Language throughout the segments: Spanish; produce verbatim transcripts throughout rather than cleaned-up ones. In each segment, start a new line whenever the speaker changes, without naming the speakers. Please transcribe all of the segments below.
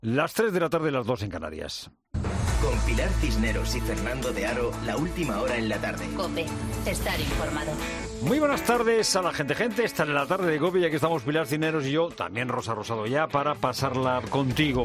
Las tres de la tarde, las dos en Canarias.
Con Pilar Cisneros y Fernando de Aro, la última hora en la tarde.
COPE, estar informado.
Muy buenas tardes a la gente, gente. Esta en la tarde de COPE, ya que estamos Pilar Cisneros y yo, también Rosa Rosado ya, para pasarla contigo.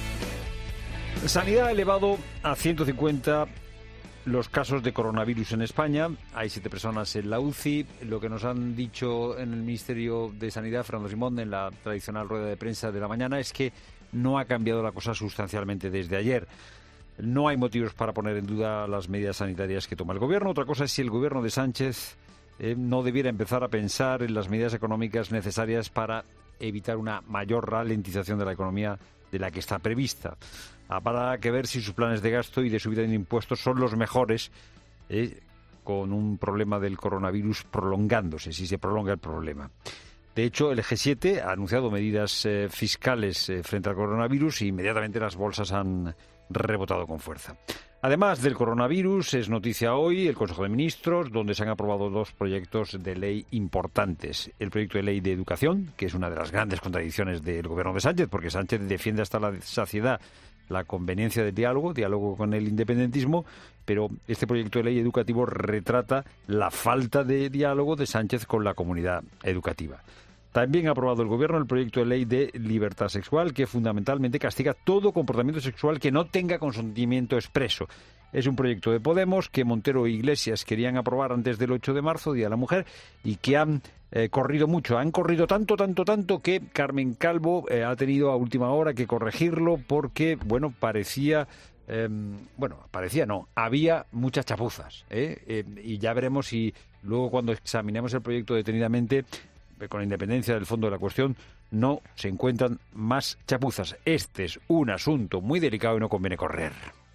Sanidad ha elevado a ciento cincuenta los casos de coronavirus en España. Hay siete personas en la U C I. Lo que nos han dicho en el Ministerio de Sanidad, Fernando Simón, en la tradicional rueda de prensa de la mañana, es que no ha cambiado la cosa sustancialmente desde ayer. No hay motivos para poner en duda las medidas sanitarias que toma el Gobierno. Otra cosa es si el Gobierno de Sánchez eh, no debiera empezar a pensar en las medidas económicas necesarias para evitar una mayor ralentización de la economía de la que está prevista. Habrá que ver si sus planes de gasto y de subida de impuestos son los mejores, eh, con un problema del coronavirus prolongándose, si se prolonga el problema. De hecho, el G siete ha anunciado medidas eh, fiscales eh, frente al coronavirus y inmediatamente las bolsas han rebotado con fuerza. Además del coronavirus, es noticia hoy el Consejo de Ministros, donde se han aprobado dos proyectos de ley importantes. El proyecto de ley de educación, que es una de las grandes contradicciones del Gobierno de Sánchez, porque Sánchez defiende hasta la saciedad la conveniencia del diálogo, diálogo con el independentismo, pero este proyecto de ley educativo retrata la falta de diálogo de Sánchez con la comunidad educativa. También ha aprobado el Gobierno el proyecto de ley de libertad sexual, que fundamentalmente castiga todo comportamiento sexual que no tenga consentimiento expreso. Es un proyecto de Podemos que Montero e Iglesias querían aprobar antes del ocho de marzo, Día de la Mujer, y que han eh, corrido mucho. Han corrido tanto, tanto, tanto que Carmen Calvo eh, ha tenido a última hora que corregirlo porque, bueno, parecía... Eh, bueno, parecía no, había muchas chapuzas. ¿eh? Eh, y ya veremos si luego cuando examinemos el proyecto detenidamente, con independencia del fondo de la cuestión, no se encuentran más chapuzas. Este es un asunto muy delicado y no conviene correr.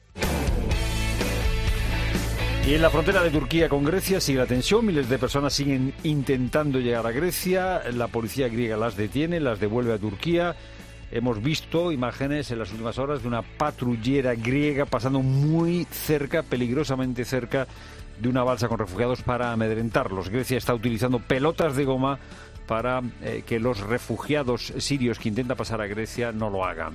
Y en la frontera de Turquía con Grecia sigue la tensión. Miles de personas siguen intentando llegar a Grecia. La policía griega las detiene, las devuelve a Turquía. Hemos visto imágenes en las últimas horas de una patrullera griega pasando muy cerca, peligrosamente cerca, de una balsa con refugiados para amedrentarlos. Grecia está utilizando pelotas de goma para eh, que los refugiados sirios que intentan pasar a Grecia no lo hagan.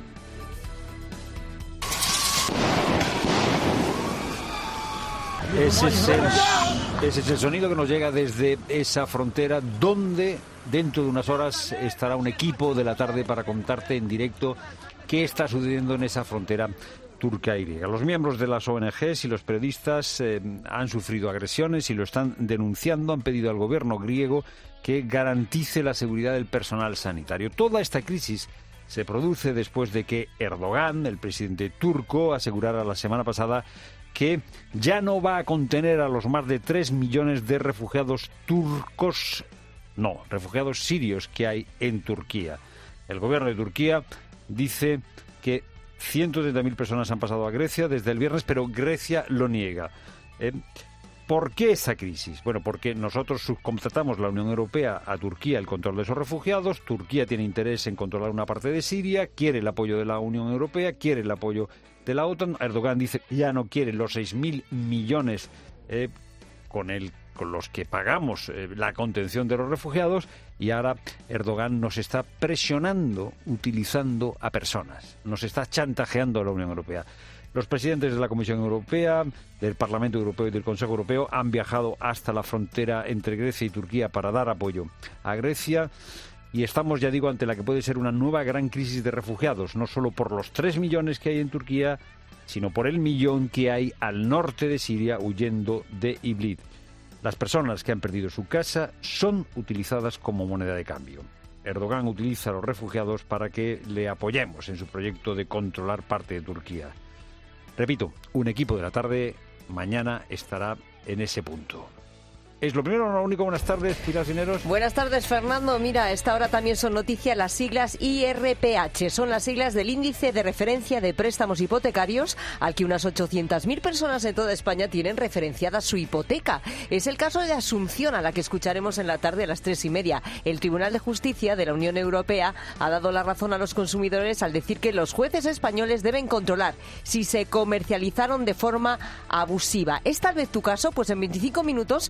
Ese es, el, ese es el sonido que nos llega desde esa frontera, donde dentro de unas horas estará un equipo de la tarde para contarte en directo qué está sucediendo en esa frontera turca y griega. Los miembros de las O N Ges y los periodistas eh, han sufrido agresiones y lo están denunciando. Han pedido al gobierno griego que garantice la seguridad del personal sanitario. Toda esta crisis se produce después de que Erdogan, el presidente turco, asegurara la semana pasada que ya no va a contener a los más de tres millones de refugiados turcos, no, refugiados sirios que hay en Turquía. El gobierno de Turquía dice que ciento treinta mil personas han pasado a Grecia desde el viernes, pero Grecia lo niega. Eh, ¿Por qué esa crisis? Bueno, porque nosotros subcontratamos la Unión Europea a Turquía el control de esos refugiados. Turquía tiene interés en controlar una parte de Siria, quiere el apoyo de la Unión Europea, quiere el apoyo de la OTAN. Erdogan dice que ya no quiere los seis mil millones eh, con, el, con los que pagamos eh, la contención de los refugiados, y ahora Erdogan nos está presionando utilizando a personas, nos está chantajeando a la Unión Europea. Los presidentes de la Comisión Europea, del Parlamento Europeo y del Consejo Europeo han viajado hasta la frontera entre Grecia y Turquía para dar apoyo a Grecia. Y estamos, ya digo, ante la que puede ser una nueva gran crisis de refugiados, no solo por los tres millones que hay en Turquía, sino por el millón que hay al norte de Siria huyendo de Idlib. Las personas que han perdido su casa son utilizadas como moneda de cambio. Erdogan utiliza a los refugiados para que le apoyemos en su proyecto de controlar parte de Turquía. Repito, un equipo de la tarde mañana estará en ese punto. ¿Es lo primero o lo único? Buenas tardes, Pilar Cisneros.
Buenas tardes, Fernando. Mira, a esta hora también son noticia las siglas I R P H. Son las siglas del Índice de Referencia de Préstamos Hipotecarios, al que unas ochocientas mil personas en toda España tienen referenciada su hipoteca. Es el caso de Asunción, a la que escucharemos en la tarde a las tres y media. El Tribunal de Justicia de la Unión Europea ha dado la razón a los consumidores al decir que los jueces españoles deben controlar si se comercializaron de forma abusiva. ¿Es tal vez tu caso? Pues en veinticinco minutos nos va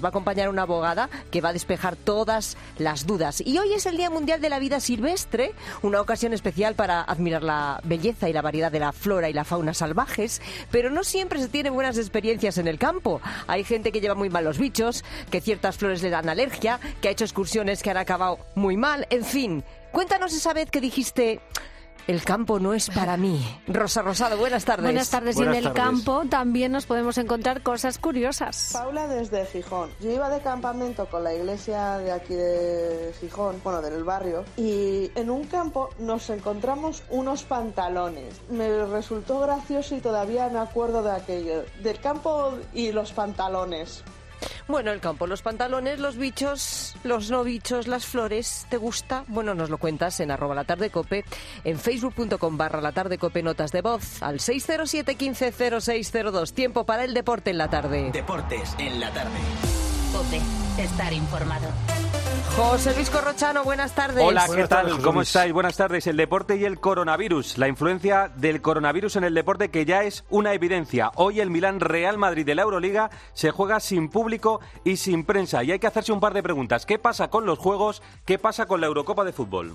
va a acompañar una abogada que va a despejar todas las dudas. Y hoy es el Día Mundial de la Vida Silvestre, una ocasión especial para admirar la belleza y la variedad de la flora y la fauna salvajes, pero no siempre se tienen buenas experiencias en el campo. Hay gente que lleva muy mal los bichos, que ciertas flores le dan alergia, que ha hecho excursiones que han acabado muy mal, en fin. Cuéntanos esa vez que dijiste... El campo no es para mí. Rosa Rosado, buenas tardes.
Buenas tardes.
Buenas
y en el
tardes.
campo también nos podemos encontrar cosas curiosas.
Paula desde Gijón. Yo iba de campamento con la iglesia de aquí de Gijón, bueno, del barrio, y en un campo nos encontramos unos pantalones. Me resultó gracioso y todavía me acuerdo de aquello, del campo y los pantalones.
Bueno, el campo, los pantalones, los bichos, los no bichos, las flores, ¿te gusta? Bueno, nos lo cuentas en arroba la tarde cope, en facebook.com barra la tarde cope, notas de voz, al seis cero siete, quince, cero seis cero dos. Tiempo para el deporte en la tarde.
Deportes en la tarde.
Cope, estar informado.
José Luis Corrochano, buenas tardes.
Hola, ¿qué
Buenas
tal?
tardes,
¿Cómo
Luis.
estáis? Buenas tardes. El deporte y el coronavirus. La influencia del coronavirus en el deporte que ya es una evidencia. Hoy el Milán Real Madrid de la Euroliga se juega sin público y sin prensa. Y hay que hacerse un par de preguntas. ¿Qué pasa con los juegos? ¿Qué pasa con la Eurocopa de fútbol?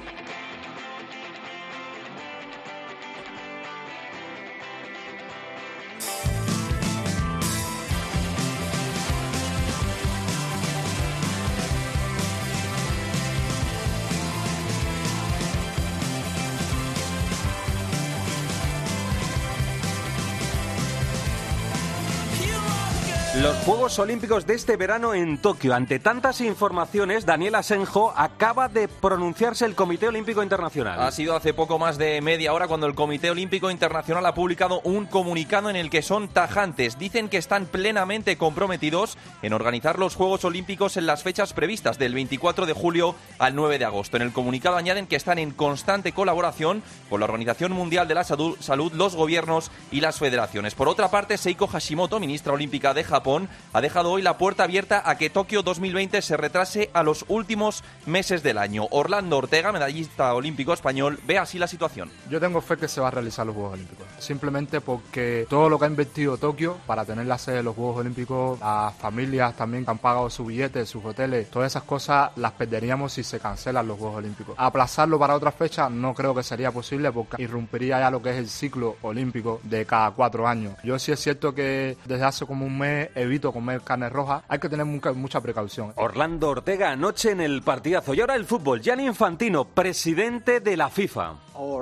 Los Juegos Olímpicos de este verano en Tokio. Ante tantas informaciones, Daniel Asenjo, acaba de pronunciarse el Comité Olímpico Internacional.
Ha sido hace poco más de media hora cuando el Comité Olímpico Internacional ha publicado un comunicado en el que son tajantes. Dicen que están plenamente comprometidos en organizar los Juegos Olímpicos en las fechas previstas, del veinticuatro de julio al nueve de agosto. En el comunicado añaden que están en constante colaboración con la Organización Mundial de la Salud, los gobiernos y las federaciones. Por otra parte, Seiko Hashimoto, ministra olímpica de Japón, ha dejado hoy la puerta abierta a que Tokio dos mil veinte se retrase a los últimos meses del año. Orlando Ortega, medallista olímpico español, ve así la situación.
Yo tengo fe que se va a realizar los Juegos Olímpicos, simplemente porque todo lo que ha invertido Tokio para tener la sede de los Juegos Olímpicos, las familias también que han pagado sus billetes, sus hoteles, todas esas cosas las perderíamos si se cancelan los Juegos Olímpicos. Aplazarlo para otra fecha no creo que sería posible porque irrumpiría ya lo que es el ciclo olímpico de cada cuatro años. Yo sí es cierto que desde hace como un mes evito comer carne roja, hay que tener mucha, mucha precaución.
Orlando Ortega anoche en el partidazo. Y ahora el fútbol. Gianni Infantino, presidente de la FIFA.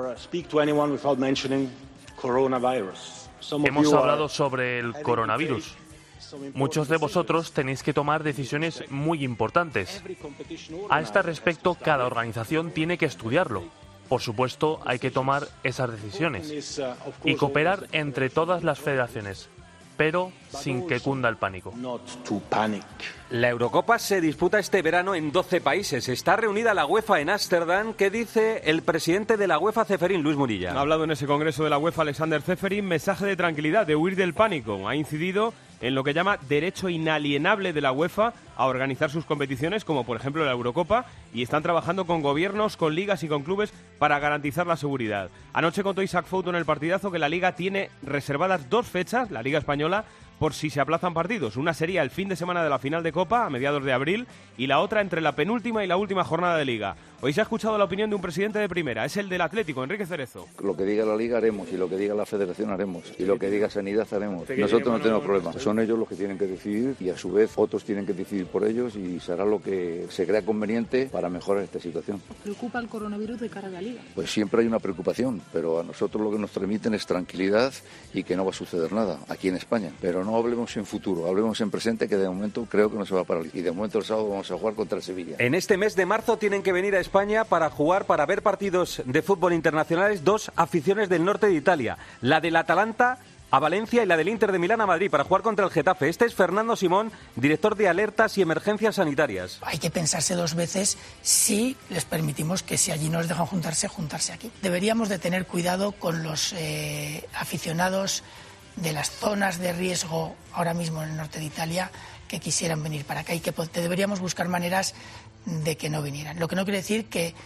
Hemos hablado sobre el coronavirus. Muchos de vosotros tenéis que tomar decisiones muy importantes. A este respecto, cada organización tiene que estudiarlo. Por supuesto, hay que tomar esas decisiones y cooperar entre todas las federaciones, pero sin que cunda el pánico.
La Eurocopa se disputa este verano en doce países. Está reunida la UEFA en Ámsterdam. ¿Qué dice el presidente de la UEFA, Ceferín, Luis Murilla?
Ha hablado en ese congreso de la UEFA Alexander Ceferín, mensaje de tranquilidad, de huir del pánico. Ha incidido en lo que llama derecho inalienable de la UEFA a organizar sus competiciones, como por ejemplo la Eurocopa, y están trabajando con gobiernos, con ligas y con clubes para garantizar la seguridad. Anoche contó Isaac Fouto en el partidazo que la Liga tiene reservadas dos fechas, la Liga Española, por si se aplazan partidos. Una sería el fin de semana de la final de Copa, a mediados de abril, y la otra entre la penúltima y la última jornada de Liga. Hoy se ha escuchado la opinión de un presidente de primera, es el del Atlético, Enrique Cerezo.
Lo que diga la Liga haremos, y lo que diga la Federación haremos, y lo que diga Sanidad haremos. Nosotros no tenemos problemas, son ellos los que tienen que decidir, y a su vez otros tienen que decidir por ellos, y será lo que se crea conveniente para mejorar esta situación.
¿Os preocupa el coronavirus de cara a la Liga?
Pues siempre hay una preocupación, pero a nosotros lo que nos transmiten es tranquilidad y que no va a suceder nada aquí en España. Pero no hablemos en futuro, hablemos en presente, que de momento creo que no se va a paralizar. Y de momento el sábado vamos a jugar contra el Sevilla.
En este mes de marzo tienen que venir a España para jugar, para ver partidos de fútbol internacionales, dos aficiones del norte de Italia. La del Atalanta a Valencia y la del Inter de Milán a Madrid para jugar contra el Getafe. Este es Fernando Simón, director de Alertas y Emergencias Sanitarias.
Hay que pensarse dos veces si les permitimos que si allí nos dejan juntarse, juntarse aquí. Deberíamos de tener cuidado con los eh, aficionados de las zonas de riesgo ahora mismo en el norte de Italia que quisieran venir para acá y que deberíamos buscar maneras de que no vinieran. Lo que no quiere decir que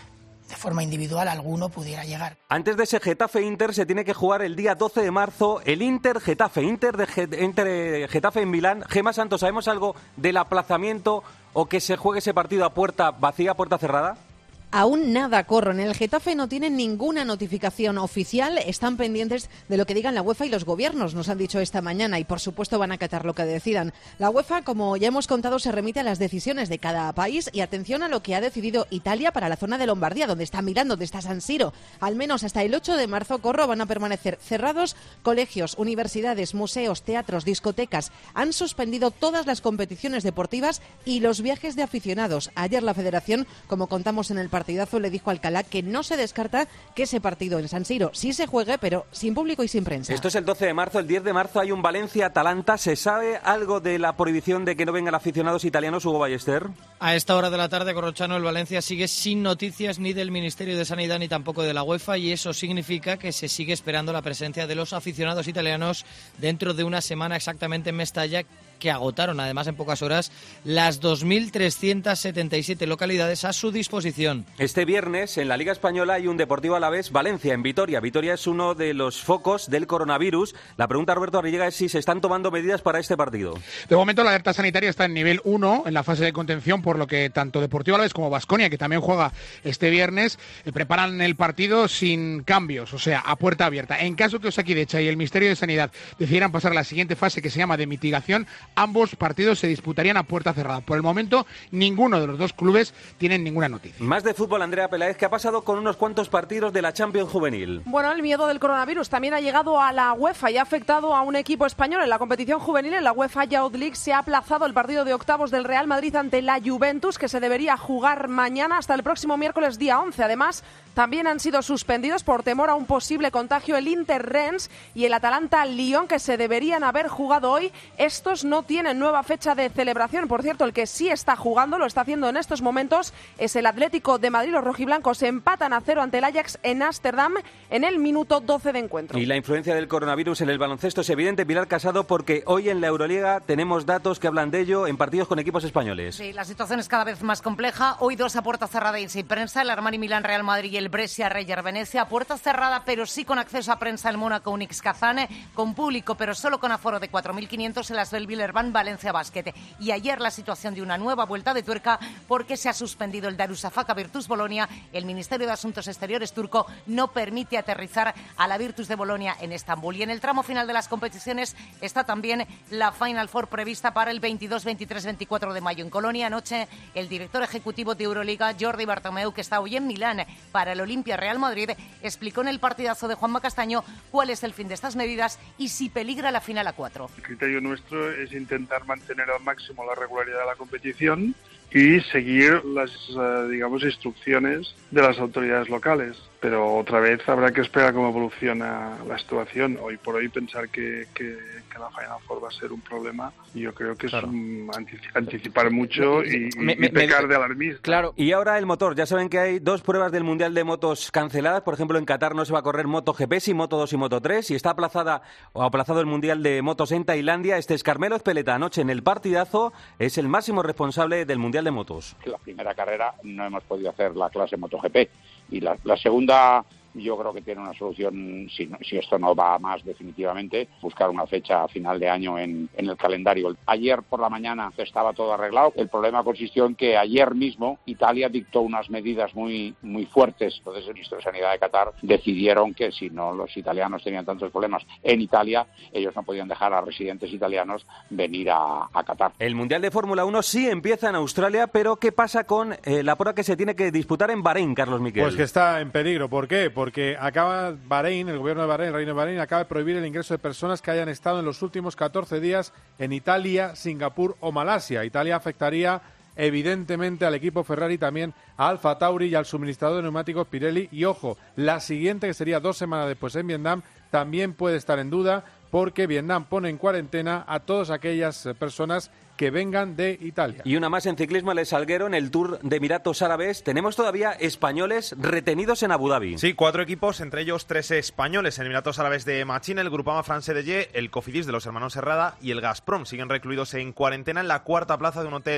de forma individual alguno pudiera llegar.
Antes de ese Getafe-Inter se tiene que jugar el día doce de marzo el Inter-Getafe, Inter de Get- Inter Getafe en Milán. Gemma Santos, ¿sabemos algo del aplazamiento o que se juegue ese partido a puerta vacía, puerta cerrada?
Aún nada, Corro. En el Getafe no tienen ninguna notificación oficial. Están pendientes de lo que digan la UEFA y los gobiernos, nos han dicho esta mañana, y por supuesto van a acatar lo que decidan. La UEFA, como ya hemos contado, se remite a las decisiones de cada país y atención a lo que ha decidido Italia para la zona de Lombardía, donde está Milán, donde está San Siro. Al menos hasta el ocho de marzo, Corro, van a permanecer cerrados colegios, universidades, museos, teatros, discotecas. Han suspendido todas las competiciones deportivas y los viajes de aficionados. Ayer la Federación, como contamos en el partidazo, le dijo a Alcalá que no se descarta que ese partido en San Siro sí se juegue, pero sin público y sin prensa.
Esto es el doce de marzo. El diez de marzo hay un Valencia-Atalanta. ¿Se sabe algo de la prohibición de que no vengan aficionados italianos, Hugo Ballester?
A esta hora de la tarde, Corrochano, el Valencia sigue sin noticias ni del Ministerio de Sanidad ni tampoco de la UEFA, y eso significa que se sigue esperando la presencia de los aficionados italianos dentro de una semana exactamente en Mestalla, que agotaron además en pocas horas las dos mil trescientas setenta y siete localidades a su disposición.
Este viernes en la Liga Española hay un Deportivo Alavés Valencia en Vitoria. Vitoria es uno de los focos del coronavirus. La pregunta, Roberto Arrillaga, es si se están tomando medidas para este partido.
De momento la alerta sanitaria está en nivel uno en la fase de contención, por lo que tanto Deportivo Alavés como Baskonia, que también juega este viernes, eh, preparan el partido sin cambios, o sea, a puerta abierta. En caso que Osakidecha y el Ministerio de Sanidad decidieran pasar a la siguiente fase, que se llama de mitigación, ambos partidos se disputarían a puerta cerrada. Por el momento, ninguno de los dos clubes tienen ninguna noticia.
Más de fútbol, Andrea Peláez, ¿qué ha pasado con unos cuantos partidos de la Champions Juvenil?
Bueno, el miedo del coronavirus también ha llegado a la UEFA y ha afectado a un equipo español en la competición juvenil. En la UEFA Youth League se ha aplazado el partido de octavos del Real Madrid ante la Juventus, que se debería jugar mañana hasta el próximo miércoles día once. Además, también han sido suspendidos por temor a un posible contagio el Inter Rennes y el Atalanta Lyon, que se deberían haber jugado hoy. Estos no tienen nueva fecha de celebración. Por cierto, el que sí está jugando, lo está haciendo en estos momentos, es el Atlético de Madrid. Los rojiblancos se empatan a cero ante el Ajax en Ámsterdam en el minuto doce de encuentro.
Y la influencia del coronavirus en el baloncesto es evidente, Pilar Casado, porque hoy en la Euroliga tenemos datos que hablan de ello en partidos con equipos españoles.
Sí, la situación es cada vez más compleja. Hoy dos a puerta cerrada y sin prensa, el Armani Milán Real Madrid y el Brescia Reyer Venecia. A puerta cerrada, pero sí con acceso a prensa, el Mónaco Unix Kazán, con público, pero solo con aforo de cuatro mil quinientos, el Asvel Villerban Valencia Basket. Y ayer la situación de una nueva vuelta de tuerca, porque se ha suspendido el Darussafaka Virtus Bolonia. El Ministerio de Asuntos Exteriores turco no permite aterrizar a la Virtus de Bolonia en Estambul. Y en el tramo final de las competiciones está también la Final Four prevista para el veintidós, veintitrés, veinticuatro de mayo en Colonia. Anoche el director ejecutivo de Euroliga, Jordi Bartomeu, que está hoy en Milán para el Olimpia Real Madrid, explicó en el partidazo de Juanma Castaño cuál es el fin de estas medidas y si peligra la final a cuatro.
El criterio nuestro es intentar mantener al máximo la regularidad de la competición y seguir las, uh, digamos, instrucciones de las autoridades locales. Pero otra vez habrá que esperar cómo evoluciona la situación. Hoy por hoy pensar que, que, que la Final Four va a ser un problema, yo creo que claro. es un, anticip- anticipar mucho y, me, me, y pecar me, de alarmista.
Claro. Y ahora el motor. Ya saben que hay dos pruebas del Mundial de Motos canceladas. Por ejemplo, en Qatar no se va a correr MotoGP, sí Moto dos y Moto tres. Y está aplazada o aplazado el Mundial de Motos en Tailandia. Este es Carmelo Ezpeleta. Anoche en el partidazo es el máximo responsable del Mundial de Motos.
La primera carrera no hemos podido hacer la clase MotoGP. Y la, la segunda, yo creo que tiene una solución, si, no, si esto no va más definitivamente, buscar una fecha a final de año en, en el calendario. Ayer por la mañana estaba todo arreglado. El problema consistió en que ayer mismo Italia dictó unas medidas muy, muy fuertes. Entonces el ministro de Sanidad de Qatar decidieron que si no los italianos tenían tantos problemas en Italia, ellos no podían dejar a residentes italianos venir a, a Qatar.
El Mundial de Fórmula uno sí empieza en Australia, pero ¿qué pasa con eh, la prueba que se tiene que disputar en Bahrein, Carlos Miquel?
Pues que está en peligro. ¿Por qué? Porque acaba Bahrein, el gobierno de Bahrein, el reino de Bahrein, acaba de prohibir el ingreso de personas que hayan estado en los últimos catorce días en Italia, Singapur o Malasia. Italia afectaría evidentemente al equipo Ferrari, también a Alfa Tauri y al suministrador de neumáticos Pirelli. Y ojo, la siguiente, que sería dos semanas después en Vietnam, también puede estar en duda, porque Vietnam pone en cuarentena a todas aquellas personas que vengan de Italia.
Y una más en ciclismo, el Salguero, en el Tour de Emiratos Árabes. Tenemos todavía españoles retenidos en Abu Dhabi.
Sí, cuatro equipos, entre ellos tres españoles en Emiratos Árabes de Machín, el Groupama France de Ye, el Cofidis de los hermanos Herrada y el Gazprom. Siguen recluidos en cuarentena en la cuarta plaza de un hotel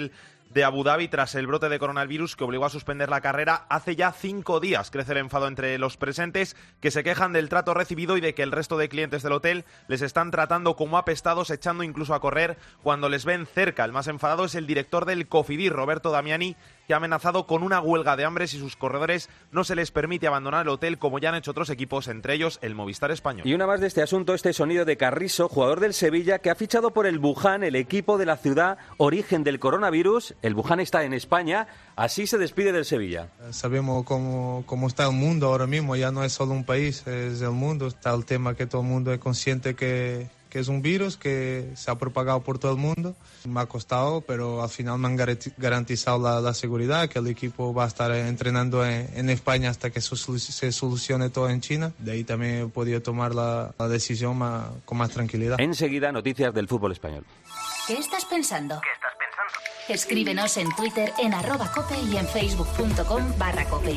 de Abu Dhabi tras el brote de coronavirus que obligó a suspender la carrera hace ya cinco días. Crece el enfado entre los presentes, que se quejan del trato recibido y de que el resto de clientes del hotel les están tratando como apestados, echando incluso a correr cuando les ven cerca. El más enfadado es el director del Cofidis, Roberto Damiani, que ha amenazado con una huelga de hambre si sus corredores no se les permite abandonar el hotel, como ya han hecho otros equipos, entre ellos el Movistar Español.
Y una más de este asunto, este sonido de Carrizo, jugador del Sevilla, que ha fichado por el Wuhan, el equipo de la ciudad origen del coronavirus. El Wuhan está en España, así se despide del Sevilla.
Sabemos cómo, cómo está el mundo ahora mismo, ya no es solo un país, es el mundo. Está el tema que todo el mundo es consciente que... que es un virus que se ha propagado por todo el mundo. Me ha costado, pero al final me han garantizado la, la seguridad, que el equipo va a estar entrenando en, en España hasta que se, se solucione todo en China. De ahí también he podido tomar la, la decisión más, con más tranquilidad.
Enseguida, noticias del fútbol español.
¿Qué estás pensando? ¿Qué estás pensando? Escríbenos en Twitter en arroba cope y en facebook punto com barra cope.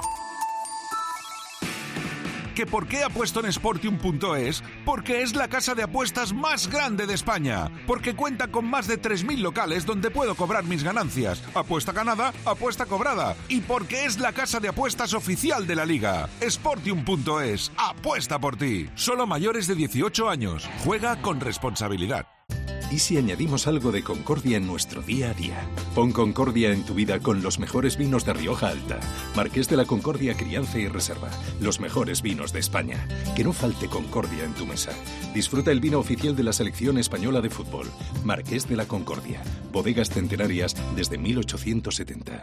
¿Que por qué apuesto en Sportium punto es? Porque es la casa de apuestas más grande de España. Porque cuenta con más de tres mil locales donde puedo cobrar mis ganancias. Apuesta ganada, apuesta cobrada. Y porque es la casa de apuestas oficial de la Liga. Sportium punto es. Apuesta por ti. Solo mayores de dieciocho años. Juega con responsabilidad.
¿Y si añadimos algo de Concordia en nuestro día a día? Pon Concordia en tu vida con los mejores vinos de Rioja Alta. Marqués de la Concordia Crianza y Reserva. Los mejores vinos de España. Que no falte Concordia en tu mesa. Disfruta el vino oficial de la selección española de fútbol. Marqués de la Concordia. Bodegas centenarias desde mil ochocientos setenta.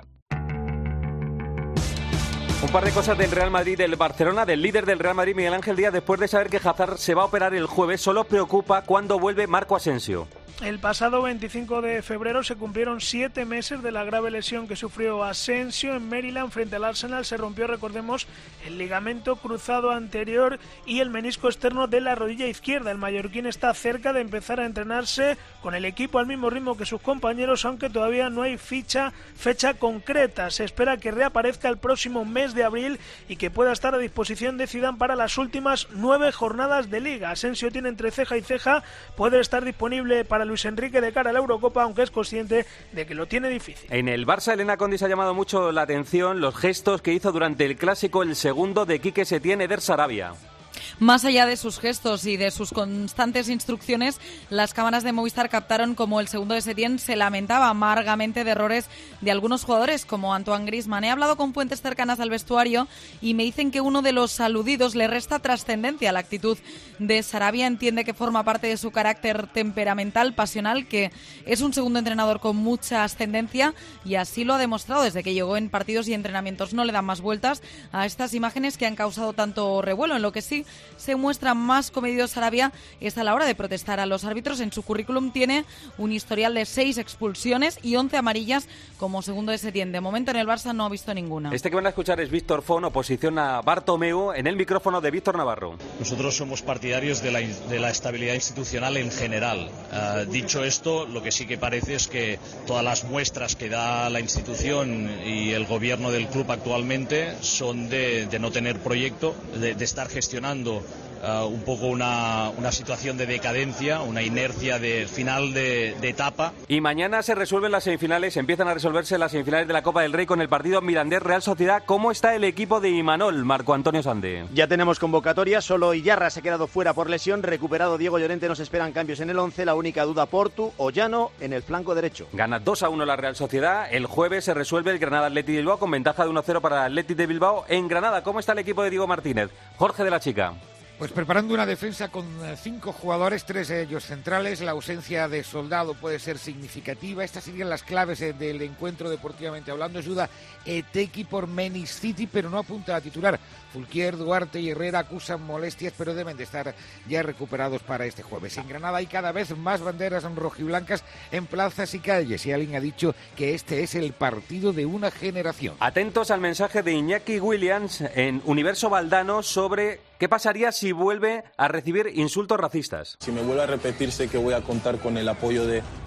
Un par de cosas del Real Madrid, del Barcelona, del líder del Real Madrid, Miguel Ángel Díaz, después de saber que Hazard se va a operar el jueves. Solo preocupa cuándo vuelve Marco Asensio.
El pasado veinticinco de febrero se cumplieron siete meses de la grave lesión que sufrió Asensio en Maryland frente al Arsenal. Se rompió, recordemos, el ligamento cruzado anterior y el menisco externo de la rodilla izquierda. El mallorquín está cerca de empezar a entrenarse con el equipo al mismo ritmo que sus compañeros, aunque todavía no hay ficha, fecha concreta. Se espera que reaparezca el próximo mes de abril y que pueda estar a disposición de Zidane para las últimas nueve jornadas de Liga. Asensio tiene entre ceja y ceja, puede estar disponible para Luis Enrique de cara a la Eurocopa, aunque es consciente de que lo tiene difícil.
En el Barça, Elena Condis ha llamado mucho la atención los gestos que hizo durante el Clásico, el segundo de Quique Setién, Eder Sarabia.
Más allá de sus gestos y de sus constantes instrucciones, las cámaras de Movistar captaron como el segundo de Setién se lamentaba amargamente de errores de algunos jugadores, como Antoine Griezmann. He hablado con fuentes cercanas al vestuario y me dicen que uno de los aludidos le resta trascendencia a la actitud de Sarabia. Entiende que forma parte de su carácter temperamental, pasional, que es un segundo entrenador con mucha ascendencia y así lo ha demostrado desde que llegó en partidos y entrenamientos. No le dan más vueltas a estas imágenes que han causado tanto revuelo. En lo que sí se muestra más comedido Sarabia es a la hora de protestar a los árbitros. En su currículum tiene un historial de seis expulsiones y once amarillas como segundo de Setién. De momento en el Barça no ha visto ninguna.
Este que van a escuchar es Víctor Fon, oposición a Bartomeu, en el micrófono de Víctor Navarro.
Nosotros somos partidarios de la, de la estabilidad institucional en general. Uh, dicho esto, lo que sí que parece es que todas las muestras que da la institución y el gobierno del club actualmente son de, de no tener proyecto, de, de estar gestionando Uh, un poco una, una situación de decadencia, una inercia de final de, de etapa.
Y mañana se resuelven las semifinales, empiezan a resolverse las semifinales de la Copa del Rey con el partido Mirandés-Real Sociedad. ¿Cómo está el equipo de Imanol, Marco Antonio Sande?
Ya tenemos convocatoria, solo Iyarra se ha quedado fuera por lesión, recuperado Diego Llorente, nos esperan cambios en el once, la única duda Portu o Llano en el flanco derecho.
Gana dos a uno la Real Sociedad, el jueves se resuelve el Granada Athletic de Bilbao con ventaja de uno a cero para el Athletic de Bilbao en Granada. ¿Cómo está el equipo de Diego Martínez? Jorge de la Chica.
Pues preparando una defensa con cinco jugadores, tres de ellos centrales. La ausencia de Soldado puede ser significativa. Estas serían las claves del encuentro deportivamente hablando. Ayuda Eteki por Menis City, pero no apunta a titular. Fulquier, Duarte y Herrera acusan molestias, pero deben de estar ya recuperados para este jueves. En Granada hay cada vez más banderas rojiblancas en plazas y calles. Y alguien ha dicho que este es el partido de una generación.
Atentos al mensaje de Iñaki Williams en Universo Valdano sobre qué pasaría si vuelve a recibir insultos racistas.
Si me vuelve a repetir, sé que voy a contar con el apoyo de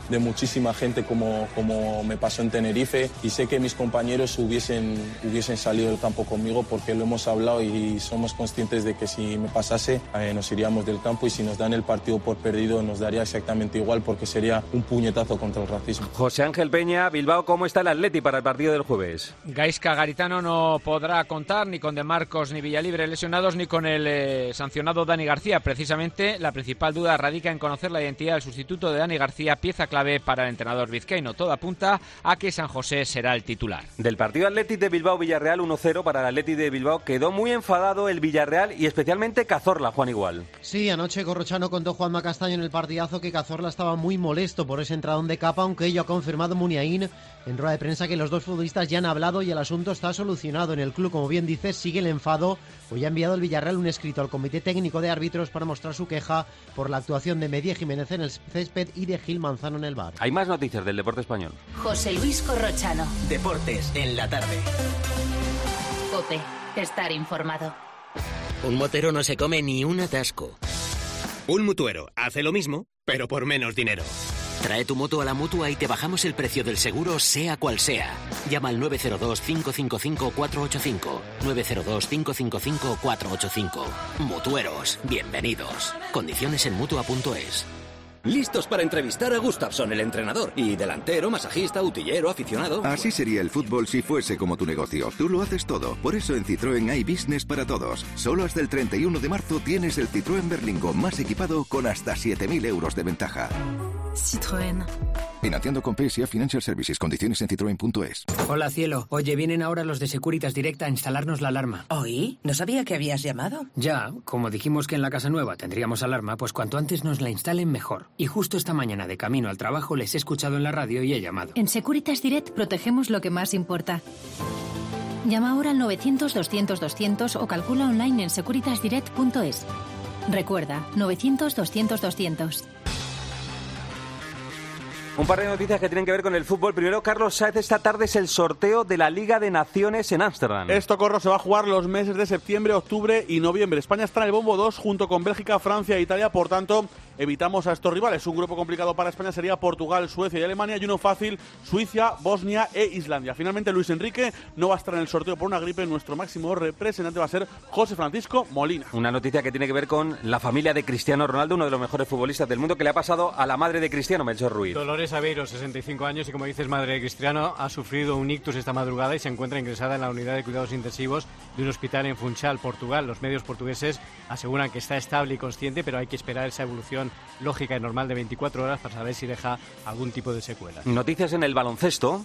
de muchísima gente como, como me pasó en Tenerife, y sé que mis compañeros hubiesen, hubiesen salido del campo conmigo porque lo hemos hablado y somos conscientes de que si me pasase eh, nos iríamos del campo, y si nos dan el partido por perdido nos daría exactamente igual porque sería un puñetazo contra el racismo.
José Ángel Peña, Bilbao, ¿cómo está el Atleti para el partido del jueves?
Gaizka Garitano no podrá contar ni con De Marcos ni Villalibre lesionados ni con el eh, sancionado Dani García. Precisamente la principal duda radica en conocer la identidad del sustituto de Dani García, pieza clave para el entrenador vizcaíno. Todo apunta a que San José será el titular.
Del partido Atleti de Bilbao-Villarreal uno cero para el Atleti de Bilbao, quedó muy enfadado el Villarreal y especialmente Cazorla, Juan Igual.
Sí, anoche Corrochano contó Juanma Castaño en el partidazo que Cazorla estaba muy molesto por ese entradón de capa, aunque ello ha confirmado Muniain en rueda de prensa que los dos futbolistas ya han hablado y el asunto está solucionado en el club. Como bien dice, sigue el enfado. Hoy ha enviado el Villarreal un escrito al Comité Técnico de Árbitros para mostrar su queja por la actuación de Medía Jiménez en el césped y de Gil Manzano en el V A R.
Hay más noticias del deporte español.
José Luis Corrochano.
Deportes en la tarde.
COPE. Estar informado.
Un motero no se come ni un atasco. Un mutuero hace lo mismo, pero por menos dinero. Trae tu moto a la Mutua y te bajamos el precio del seguro, sea cual sea. Llama al nueve cero dos, cinco cinco cinco, cuatro ocho cinco. nueve cero dos, cinco cinco cinco, cuatro ocho cinco. Mutueros, bienvenidos. Condiciones en Mutua punto es.
Listos para entrevistar a Gustafsson, el entrenador. Y delantero, masajista, utillero, aficionado.
Así sería el fútbol si fuese como tu negocio. Tú lo haces todo. Por eso en Citroën hay business para todos. Solo hasta el treinta y uno de marzo tienes el Citroën Berlingo más equipado con hasta siete mil euros de ventaja.
Citroën.
Financiando con P S A Financial Services. Condiciones en citroen punto es.
Hola, cielo. Oye, vienen ahora los de Securitas Direct a instalarnos la alarma.
¿Oí? No sabía que habías llamado.
Ya, como dijimos que en la casa nueva tendríamos alarma, pues cuanto antes nos la instalen mejor. Y justo esta mañana de camino al trabajo les he escuchado en la radio y he llamado.
En Securitas Direct protegemos lo que más importa. Llama ahora al novecientos, doscientos, doscientos o calcula online en securitas direct punto es. Recuerda, novecientos, doscientos, doscientos.
Un par de noticias que tienen que ver con el fútbol. Primero, Carlos Sáez, esta tarde es el sorteo de la Liga de Naciones en Ámsterdam.
Esto, Corro, se va a jugar los meses de septiembre, octubre y noviembre. España está en el bombo dos junto con Bélgica, Francia e Italia. Por tanto, evitamos a estos rivales. Un grupo complicado para España sería Portugal, Suecia y Alemania. Y uno fácil, Suiza, Bosnia e Islandia. Finalmente, Luis Enrique no va a estar en el sorteo por una gripe. Nuestro máximo representante va a ser José Francisco Molina.
Una noticia que tiene que ver con la familia de Cristiano Ronaldo, uno de los mejores futbolistas del mundo, que le ha pasado a la madre de Cristiano, Melchor Ruiz.
Dolores Aveiro, sesenta y cinco años y, como dices, madre de Cristiano, ha sufrido un ictus esta madrugada y se encuentra ingresada en la unidad de cuidados intensivos de un hospital en Funchal, Portugal. Los medios portugueses aseguran que está estable y consciente, pero hay que esperar esa evolución lógica y normal de veinticuatro horas para saber si deja algún tipo de secuela.
Noticias en el baloncesto.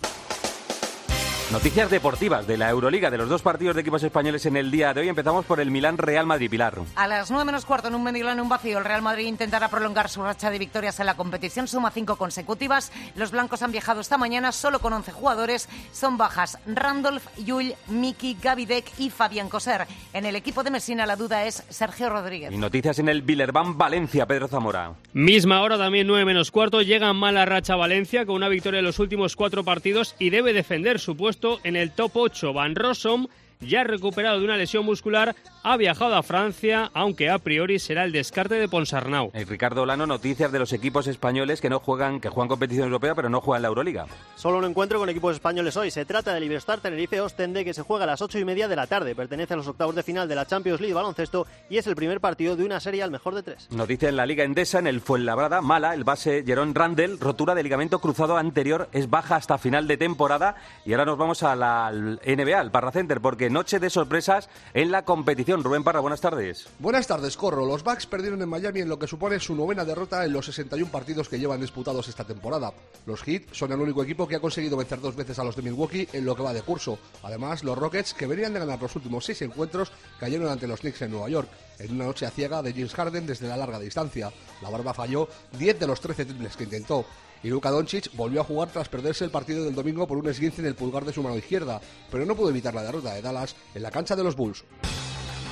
Noticias deportivas de la Euroliga, de los dos partidos de equipos españoles en el día de hoy. Empezamos por el Milán-Real Madrid, Pilar.
A las nueve menos cuarto, en un Mediolanum un vacío, el Real Madrid intentará prolongar su racha de victorias en la competición. Suma cinco consecutivas. Los blancos han viajado esta mañana solo con once jugadores. Son bajas Randolph, Llull, Miki, Gavidec y Fabián Coser. En el equipo de Messina la duda es Sergio Rodríguez.
Y noticias en el Villerban-Valencia, Pedro Zamora.
Misma hora, también nueve menos cuarto. Llega mala racha Valencia con una victoria en los últimos cuatro partidos y debe defender su puesto en el top ocho. Van Rossum, ya recuperado de una lesión muscular, ha viajado a Francia, aunque a priori será el descarte de Ponsarnau.
Eh, Ricardo Olano, noticias de los equipos españoles que no juegan, que juegan competición europea, pero no juegan la Euroliga.
Solo un encuentro con equipos españoles hoy. Se trata del Iberostar Tenerife Ostende, que se juega a las ocho y media de la tarde. Pertenece a los octavos de final de la Champions League baloncesto y es el primer partido de una serie al mejor de tres.
Noticia en la Liga Endesa, en el Fuenlabrada, mala, el base Jerón Randall, rotura de ligamento cruzado anterior, es baja hasta final de temporada. Y ahora nos vamos a la N B A, al Parra Center, porque noche de sorpresas en la competición. Rubén Parra, buenas tardes.
Buenas tardes, Corro. Los Bucks perdieron en Miami en lo que supone su novena derrota en los sesenta y uno partidos que llevan disputados esta temporada. Los Heat son el único equipo que ha conseguido vencer dos veces a los de Milwaukee en lo que va de curso. Además, los Rockets, que venían de ganar los últimos seis encuentros, cayeron ante los Knicks en Nueva York, en una noche aciaga de James Harden desde la larga distancia. La barba falló diez de los trece triples que intentó. Y Luka Doncic volvió a jugar tras perderse el partido del domingo por un esguince en el pulgar de su mano izquierda, pero no pudo evitar la derrota de Dallas en la cancha de los Bulls.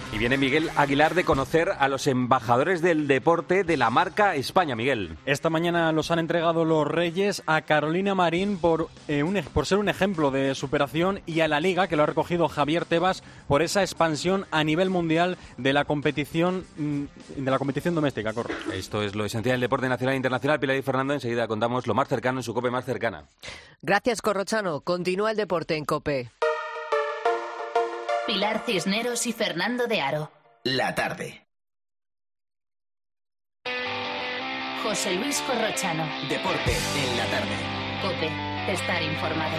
Y viene Miguel Aguilar de conocer a los embajadores del deporte de la marca España. Miguel.
Esta mañana los han entregado los Reyes a Carolina Marín por, eh, un, por ser un ejemplo de superación y a la Liga, que lo ha recogido Javier Tebas, por esa expansión a nivel mundial de la competición de la competición doméstica. Corre.
Esto es lo esencial del deporte nacional e internacional. Pilar y Fernando, enseguida contamos lo más cercano en su COPE más cercana.
Gracias, Corrochano. Continúa el deporte en COPE.
Pilar Cisneros y Fernando de Aro.
La tarde.
José Luis Corrochano.
Deporte en la tarde.
COPE. Estar informado.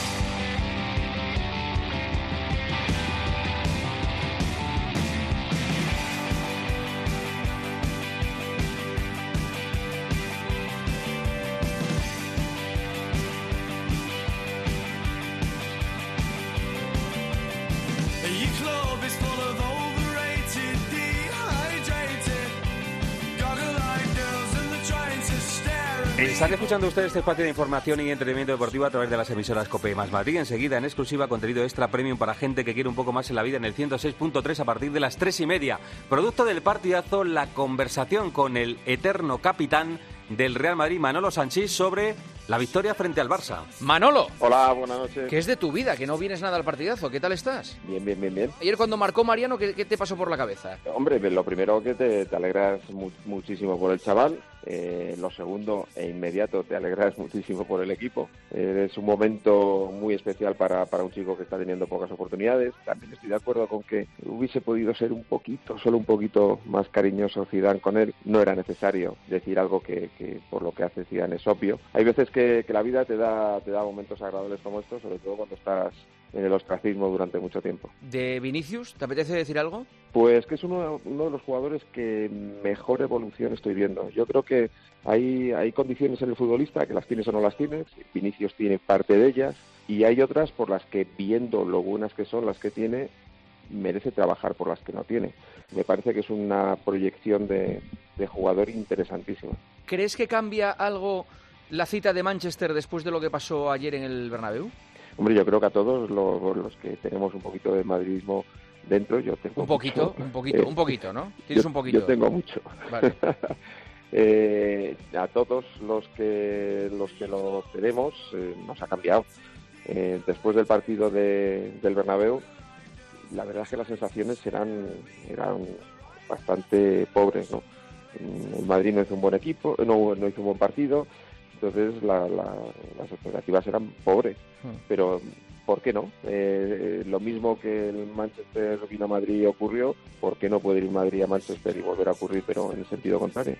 Están escuchando ustedes este espacio de información y entretenimiento deportivo a través de las emisoras COPE más Madrid. Enseguida, en exclusiva, contenido extra premium para gente que quiere un poco más en la vida en el ciento seis punto tres a partir de las tres y media. Producto del partidazo, la conversación con el eterno capitán del Real Madrid, Manolo Sanchís, sobre la victoria frente al Barça.
Manolo.
Hola, buenas noches.
¿Qué es de tu vida? Que no vienes nada al partidazo. ¿Qué tal estás?
Bien, bien, bien, bien.
Ayer cuando marcó Mariano, ¿qué, qué te pasó por la cabeza?
Hombre, lo primero que te, te alegras mu- muchísimo por el chaval. Eh, lo segundo e inmediato, te alegras muchísimo por el equipo. Eh, es un momento muy especial para, para un chico que está teniendo pocas oportunidades. También estoy de acuerdo con que hubiese podido ser un poquito, solo un poquito más cariñoso Zidane con él. No era necesario decir algo que, que por lo que hace Zidane es obvio. Hay veces que, que la vida te da, te da momentos agradables como estos, sobre todo cuando estás en el ostracismo durante mucho tiempo.
¿De Vinicius? ¿Te apetece decir algo?
Pues que es uno, uno de los jugadores que mejor evolución estoy viendo. Yo creo que hay, hay condiciones en el futbolista, que las tienes o no las tienes. Vinicius tiene parte de ellas y hay otras por las que, viendo lo buenas que son las que tiene, merece trabajar por las que no tiene. Me parece que es una proyección de, de jugador interesantísima.
¿Crees que cambia algo la cita de Manchester después de lo que pasó ayer en el Bernabéu?
Hombre, yo creo que a todos los, los que tenemos un poquito de madridismo dentro, yo tengo
un poquito,
mucho,
un poquito,
eh,
un poquito, ¿no? Tienes
yo,
un poquito.
Yo tengo mucho.
Vale.
eh, a todos los que los que lo tenemos eh, nos ha cambiado. Eh, después del partido de, del Bernabéu, la verdad es que las sensaciones eran eran bastante pobres, ¿no? El Madrid no hizo un buen equipo, no, no hizo un buen partido. Entonces la, la, las expectativas eran pobres, hmm. pero ¿por qué no? Eh, lo mismo que el Manchester vino a Madrid y ocurrió, ¿por qué no puede ir Madrid a Manchester y volver a ocurrir, pero en el sentido contrario?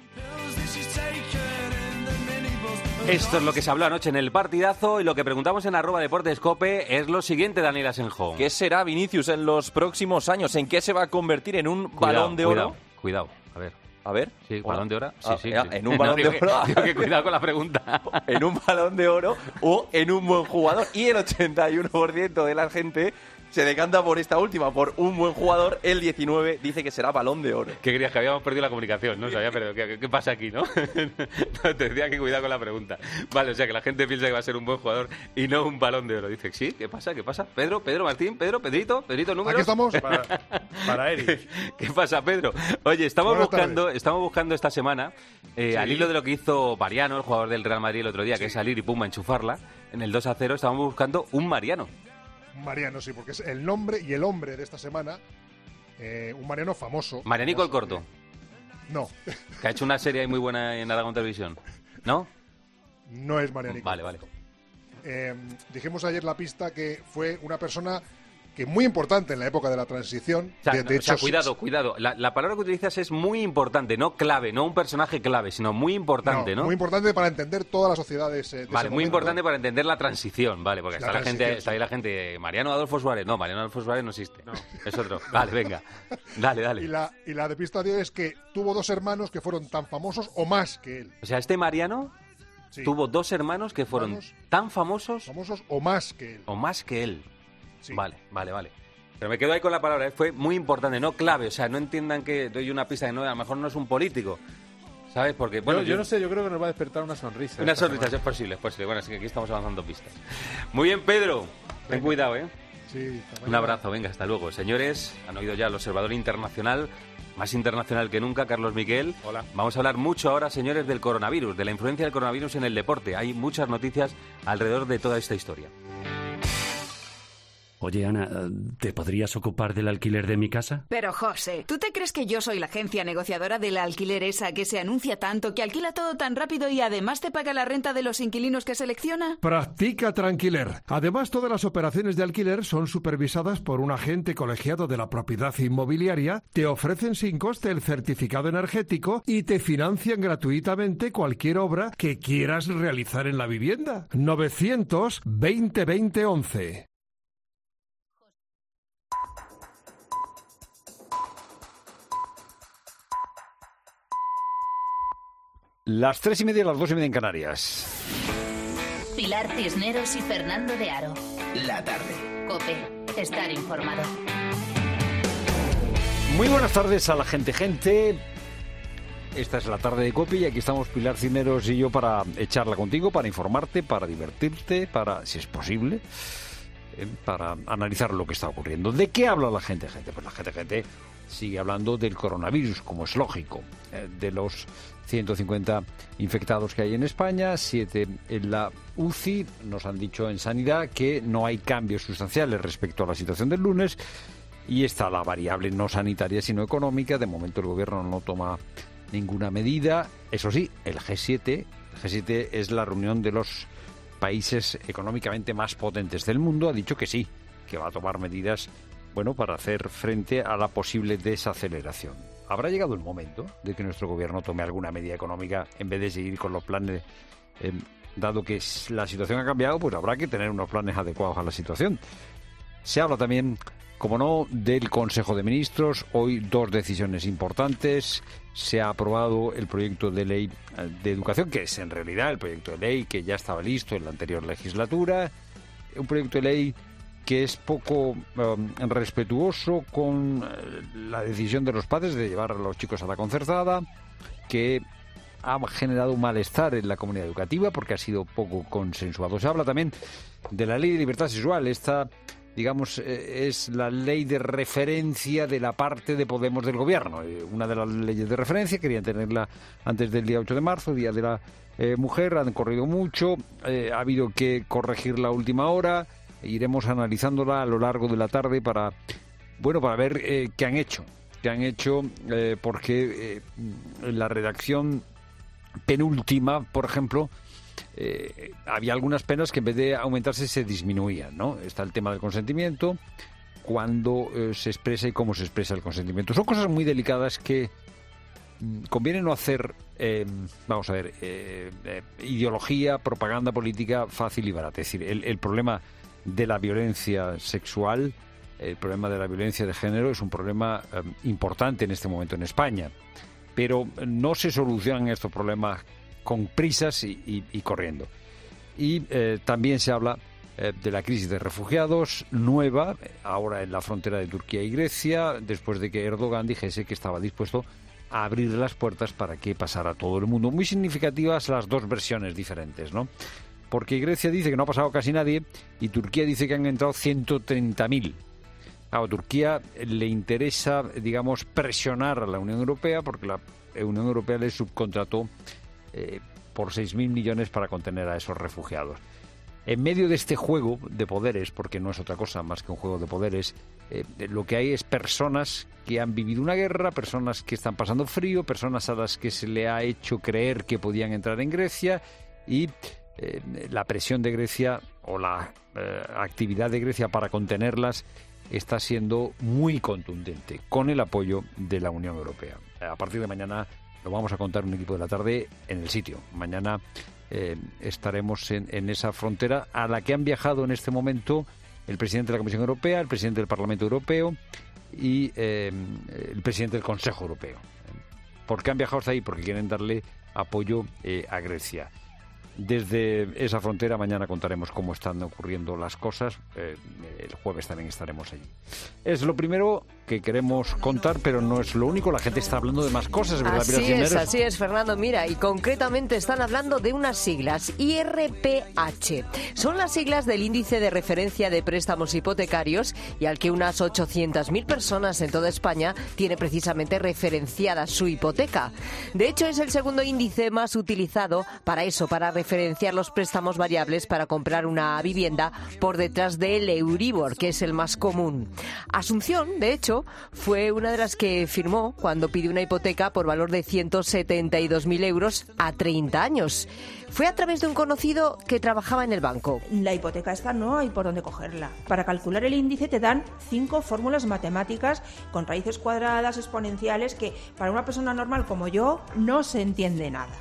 Esto es lo que se habló anoche en el partidazo y lo que preguntamos en arroba Deportes Cope es lo siguiente, Daniel Asenjo.
¿Qué será Vinicius en los próximos años? ¿En qué se va a convertir? ¿En un cuidado, balón de oro?
Cuidado, cuidado, a ver.
A ver.
Sí, balón de oro. Sí,
ah,
sí,
ya,
sí.
En un balón
no,
de oro.
Digo que cuidado con la pregunta.
En un balón de oro o en un buen jugador. Y el ochenta y uno por ciento de la gente se decanta por esta última, por un buen jugador. El diecinueve dice que será balón de oro.
¿Qué creías? Que habíamos perdido la comunicación, ¿no? Sabía, pero ¿qué, qué pasa aquí, no? no? Te decía que cuidado con la pregunta. Vale, o sea, que la gente piensa que va a ser un buen jugador y no un balón de oro. Dice, sí, ¿qué pasa? ¿Qué pasa? Pedro, Pedro, Martín, Pedro, Pedrito, Pedrito, números.
Aquí estamos.
Para, para Eric. ¿Qué pasa, Pedro? Oye, estamos
Buenas
buscando
tardes.
estamos buscando esta semana, eh,
Sí.
al hilo de lo que hizo Mariano, el jugador del Real Madrid el otro día, sí. que es salir y pum, enchufarla, en el dos a cero, estábamos buscando un Mariano.
Mariano, sí, porque es el nombre y el hombre de esta semana, eh, un Mariano famoso.
Marianico el
famoso,
Corto.
eh, No.
Que ha hecho una serie muy buena en Aragón Televisión. ¿No?
No es Marianico.
Vale, vale.
Eh, dijimos ayer la pista que fue una persona que muy importante en la época de la transición.
O sea,
de, de
no, o sea,
hecho,
cuidado, cuidado. La, la palabra que utilizas es muy importante, no clave, no un personaje clave, sino muy importante, ¿no?
Muy importante para entender todas las sociedades. Eh, de
vale,
ese
muy
momento.
importante para entender la transición, vale, porque
La
está la gente,
transición,
está ahí la gente, Mariano Adolfo Suárez, no, Mariano Adolfo Suárez no existe, no, es otro. Vale, venga, dale, dale.
Y la, y la de pista de hoy es que tuvo dos hermanos que fueron tan famosos o más que él.
O sea, este Mariano sí. tuvo dos hermanos que fueron hermanos, tan famosos,
famosos o más que él.
O más que él.
Sí.
Vale, vale, vale. Pero me quedo ahí con la palabra, ¿eh? Fue muy importante, no clave, o sea, no entiendan que doy una pista que no, a lo mejor no es un político, ¿sabes? Porque, bueno,
yo, yo, yo no sé, yo creo que nos va a despertar una sonrisa.
Una sonrisa, semana. es posible, es posible. Bueno, así que aquí estamos avanzando pistas. Muy bien, Pedro, ten Venga. cuidado, ¿eh?
Sí,
un abrazo, venga, hasta luego. Señores, han oído ya al observador internacional, más internacional que nunca, Carlos Miquel.
Hola.
Vamos a hablar mucho ahora, señores, del coronavirus, de la influencia del coronavirus en el deporte. Hay muchas noticias alrededor de toda esta historia.
Oye, Ana, ¿te podrías ocupar del alquiler de mi casa?
Pero, José, ¿tú te crees que yo soy la agencia negociadora del alquiler esa que se anuncia tanto, que alquila todo tan rápido y además te paga la renta de los inquilinos que selecciona?
Practica Tranquiler. Además, todas las operaciones de alquiler son supervisadas por un agente colegiado de la propiedad inmobiliaria, te ofrecen sin coste el certificado energético y te financian gratuitamente cualquier obra que quieras realizar en la vivienda. novecientos veinte veinte once.
Las tres y media, las dos y media en Canarias.
Pilar Cisneros y Fernando de Aro.
La tarde.
COPE. Estar informado.
Muy buenas tardes a la gente, gente. Esta es la tarde de COPE y aquí estamos Pilar Cisneros y yo para echarla contigo, para informarte, para divertirte, para, si es posible, eh, para analizar lo que está ocurriendo. ¿De qué habla la gente, gente? Pues la gente, gente sigue hablando del coronavirus, como es lógico, eh, de los ciento cincuenta infectados que hay en España, siete en la U C I. Nos han dicho en Sanidad que no hay cambios sustanciales respecto a la situación del lunes y está la variable no sanitaria sino económica. De momento el gobierno no toma ninguna medida. Eso sí, el G siete, el G siete es la reunión de los países económicamente más potentes del mundo, ha dicho que sí, que va a tomar medidas, bueno, para hacer frente a la posible desaceleración. ¿Habrá llegado el momento de que nuestro gobierno tome alguna medida económica en vez de seguir con los planes? Eh, dado que la situación ha cambiado, pues habrá que tener unos planes adecuados a la situación. Se habla también, como no, del Consejo de Ministros. Hoy dos decisiones importantes. Se ha aprobado el proyecto de ley de educación, que es en realidad el proyecto de ley que ya estaba listo en la anterior legislatura. Un proyecto de ley que es poco um, respetuoso con la decisión de los padres de llevar a los chicos a la concertada, que ha generado un malestar en la comunidad educativa porque ha sido poco consensuado. Se habla también de la ley de libertad sexual. Esta, digamos, eh, es la ley de referencia de la parte de Podemos del gobierno. Eh, una de las leyes de referencia, querían tenerla antes del día ocho de marzo, Día de la eh, Mujer. Han corrido mucho, eh, ha habido que corregirla a última hora. Iremos analizándola a lo largo de la tarde para, bueno, para ver eh, qué han hecho, qué han hecho, eh, porque eh, en la redacción penúltima, por ejemplo, eh, había algunas penas que en vez de aumentarse se disminuían, ¿no? Está el tema del consentimiento, cuándo eh, se expresa y cómo se expresa el consentimiento. Son cosas muy delicadas que mm, conviene no hacer, eh, vamos a ver, eh, eh, ideología, propaganda política fácil y barata. Es decir, el, el problema de la violencia sexual, el problema de la violencia de género es un problema eh, importante en este momento en España, pero no se solucionan estos problemas con prisas y, y, y corriendo. Y eh, también se habla eh, de la crisis de refugiados nueva, ahora en la frontera de Turquía y Grecia, después de que Erdogan dijese que estaba dispuesto a abrir las puertas para que pasara todo el mundo. Muy significativas las dos versiones diferentes, ¿no? Porque Grecia dice que no ha pasado casi nadie y Turquía dice que han entrado ciento treinta mil. A Turquía le interesa, digamos, presionar a la Unión Europea porque la Unión Europea le subcontrató eh, por seis mil millones para contener a esos refugiados. En medio de este juego de poderes, porque no es otra cosa más que un juego de poderes, eh, lo que hay es personas que han vivido una guerra, personas que están pasando frío, personas a las que se le ha hecho creer que podían entrar en Grecia y Eh, la presión de Grecia o la eh, actividad de Grecia para contenerlas está siendo muy contundente con el apoyo de la Unión Europea. A partir de mañana lo vamos a contar un equipo de la tarde en el sitio. Mañana eh, estaremos en, en esa frontera a la que han viajado en este momento el presidente de la Comisión Europea, el presidente del Parlamento Europeo y eh, el presidente del Consejo Europeo. ¿Por qué han viajado hasta ahí? Porque quieren darle apoyo eh, a Grecia. Desde esa frontera mañana contaremos cómo están ocurriendo las cosas. Eh, el jueves también estaremos allí. Es lo primero que queremos contar, pero no es lo único. La gente está hablando de más cosas, ¿verdad, Pilar
Así es,
Cisneros?
así es, Fernando. Mira, y concretamente están hablando de unas siglas, I R P H. Son las siglas del Índice de Referencia de Préstamos Hipotecarios y al que unas ochocientas mil personas en toda España tiene precisamente referenciada su hipoteca. De hecho, es el segundo índice más utilizado para eso, para referenciar los préstamos variables para comprar una vivienda por detrás del Euribor, que es el más común. Asunción, de hecho, fue una de las que firmó cuando pidió una hipoteca por valor de ciento setenta y dos mil euros a treinta años. Fue a través de un conocido que trabajaba en el banco.
La hipoteca esta no hay por dónde cogerla. Para calcular el índice te dan cinco fórmulas matemáticas con raíces cuadradas, exponenciales, que para una persona normal como yo no se entiende nada.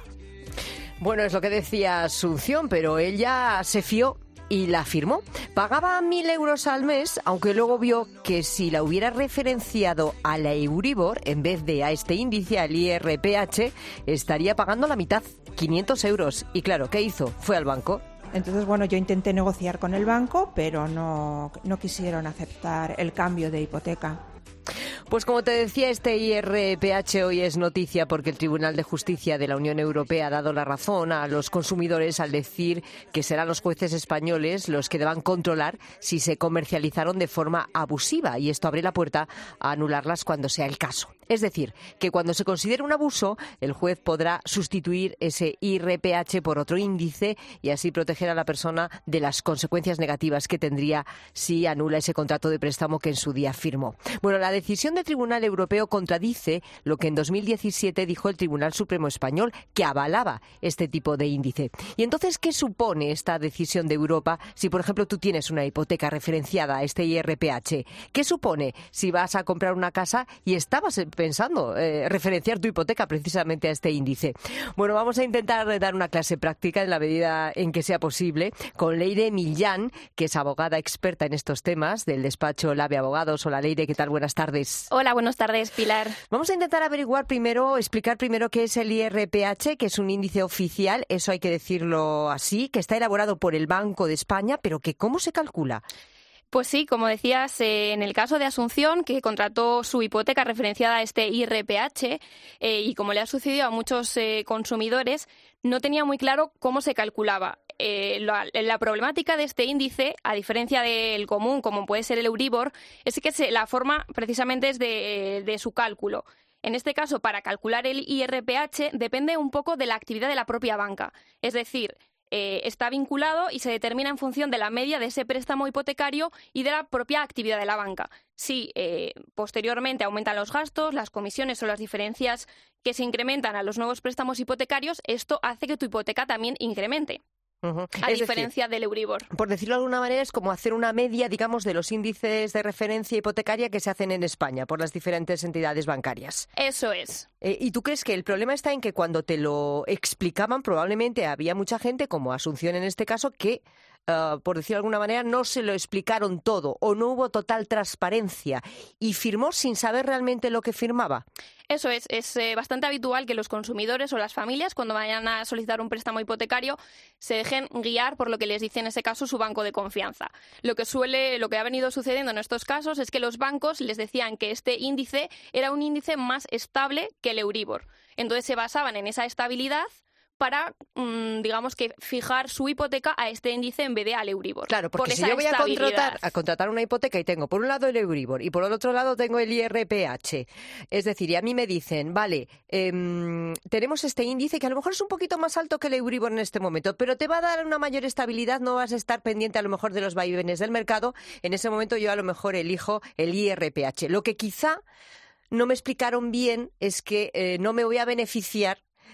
Bueno, es lo que decía Asunción, pero ella se fió y la firmó. Pagaba mil euros al mes, aunque luego vio que si la hubiera referenciado a la Euribor en vez de a este índice, al I R P H, estaría pagando la mitad, quinientos euros. Y claro, ¿qué hizo? Fue al banco.
Entonces, bueno, yo intenté negociar con el banco, pero no, no quisieron aceptar el cambio de hipoteca.
Pues como te decía, este I R P H hoy es noticia porque el Tribunal de Justicia de la Unión Europea ha dado la razón a los consumidores al decir que serán los jueces españoles los que deban controlar si se comercializaron de forma abusiva, y esto abre la puerta a anularlas cuando sea el caso. Es decir, que cuando se considere un abuso, el juez podrá sustituir ese I R P H por otro índice y así proteger a la persona de las consecuencias negativas que tendría si anula ese contrato de préstamo que en su día firmó. Bueno, la decisión del Tribunal Europeo contradice lo que en dos mil diecisiete dijo el Tribunal Supremo Español, que avalaba este tipo de índice. Y entonces, ¿qué supone esta decisión de Europa si, por ejemplo, tú tienes una hipoteca referenciada a este I R P H? ¿Qué supone si vas a comprar una casa y estabas pensando eh, referenciar tu hipoteca precisamente a este índice? Bueno, vamos a intentar dar una clase práctica en la medida en que sea posible con Leire Millán, que es abogada experta en estos temas del despacho Lave Abogados. Hola, Leire, ¿qué tal? Buenas tardes.
Hola, buenas tardes, Pilar.
Vamos a intentar averiguar primero, explicar primero qué es el I R P H, que es un índice oficial, eso hay que decirlo así, que está elaborado por el Banco de España, pero que ¿cómo se calcula?
Pues sí, como decías, eh, en el caso de Asunción, que contrató su hipoteca referenciada a este I R P H, eh, y como le ha sucedido a muchos eh, consumidores, no tenía muy claro cómo se calculaba. Eh, la, la problemática de este índice, a diferencia del común, como puede ser el Euribor, es que se, la forma precisamente es de, de su cálculo. En este caso, para calcular el I R P H depende un poco de la actividad de la propia banca. Es decir, Eh, está vinculado y se determina en función de la media de ese préstamo hipotecario y de la propia actividad de la banca. Si eh, posteriormente aumentan los gastos, las comisiones o las diferencias que se incrementan a los nuevos préstamos hipotecarios, esto hace que tu hipoteca también incremente. Uh-huh. A es diferencia decir, del Euribor.
Por decirlo de alguna manera, es como hacer una media, digamos, de los índices de referencia hipotecaria que se hacen en España por las diferentes entidades bancarias.
Eso es.
Eh, ¿Y tú crees que el problema está en que cuando te lo explicaban, probablemente había mucha gente, como Asunción en este caso, que, uh, por decirlo de alguna manera, no se lo explicaron todo o no hubo total transparencia y firmó sin saber realmente lo que firmaba?
Eso es, es eh, bastante habitual que los consumidores o las familias, cuando vayan a solicitar un préstamo hipotecario, se dejen guiar por lo que les dice en ese caso su banco de confianza. Lo que suele, lo que ha venido sucediendo en estos casos es que los bancos les decían que este índice era un índice más estable que el Euribor. Entonces se basaban en esa estabilidad para, mmm, digamos que, fijar su hipoteca a este índice en vez de al Euribor.
Claro, porque
por
si yo voy a contratar, a contratar una hipoteca y tengo por un lado el Euribor y por el otro lado tengo el I R P H, es decir, y a mí me dicen, vale, eh, tenemos este índice que a lo mejor es un poquito más alto que el Euribor en este momento, pero te va a dar una mayor estabilidad, no vas a estar pendiente a lo mejor de los vaivenes del mercado, en ese momento yo a lo mejor elijo el I R P H. Lo que quizá no me explicaron bien es que eh, no me voy a beneficiar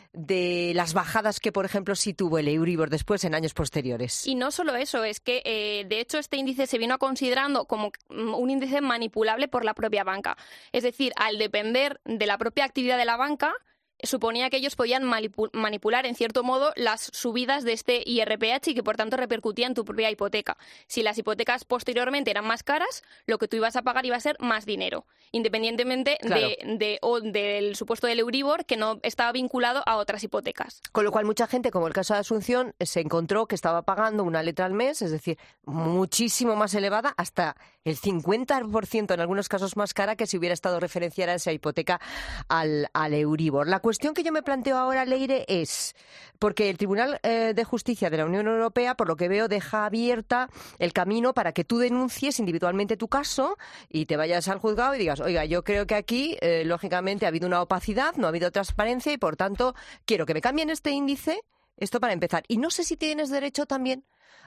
de las bajadas que, por ejemplo, sí tuvo el Euribor después en años posteriores.
Y no solo eso, es que, eh, de hecho, este índice se vino considerando como un índice manipulable por la propia banca. Es decir, al depender de la propia actividad de la banca, suponía que ellos podían manipu- manipular, en cierto modo, las subidas de este I R P H y que, por tanto, repercutían en tu propia hipoteca. Si las hipotecas posteriormente eran más caras, lo que tú ibas a pagar iba a ser más dinero, independientemente
Claro.
de, de, o del supuesto del Euribor, que no estaba vinculado a otras hipotecas.
Con lo cual mucha gente, como el caso de Asunción, se encontró que estaba pagando una letra al mes, es decir, muchísimo más elevada, hasta el cincuenta por ciento en algunos casos más cara que si hubiera estado referenciada esa hipoteca al, al Euribor. La cuestión que yo me planteo ahora, Leire, es porque el Tribunal eh, de Justicia de la Unión Europea, por lo que veo, deja abierta el camino para que tú denuncies individualmente tu caso y te vayas al juzgado y digas, oiga, yo creo que aquí, eh, lógicamente, ha habido una opacidad, no ha habido transparencia y, por tanto, quiero que me cambien este índice. Esto para empezar. Y no sé si tienes derecho también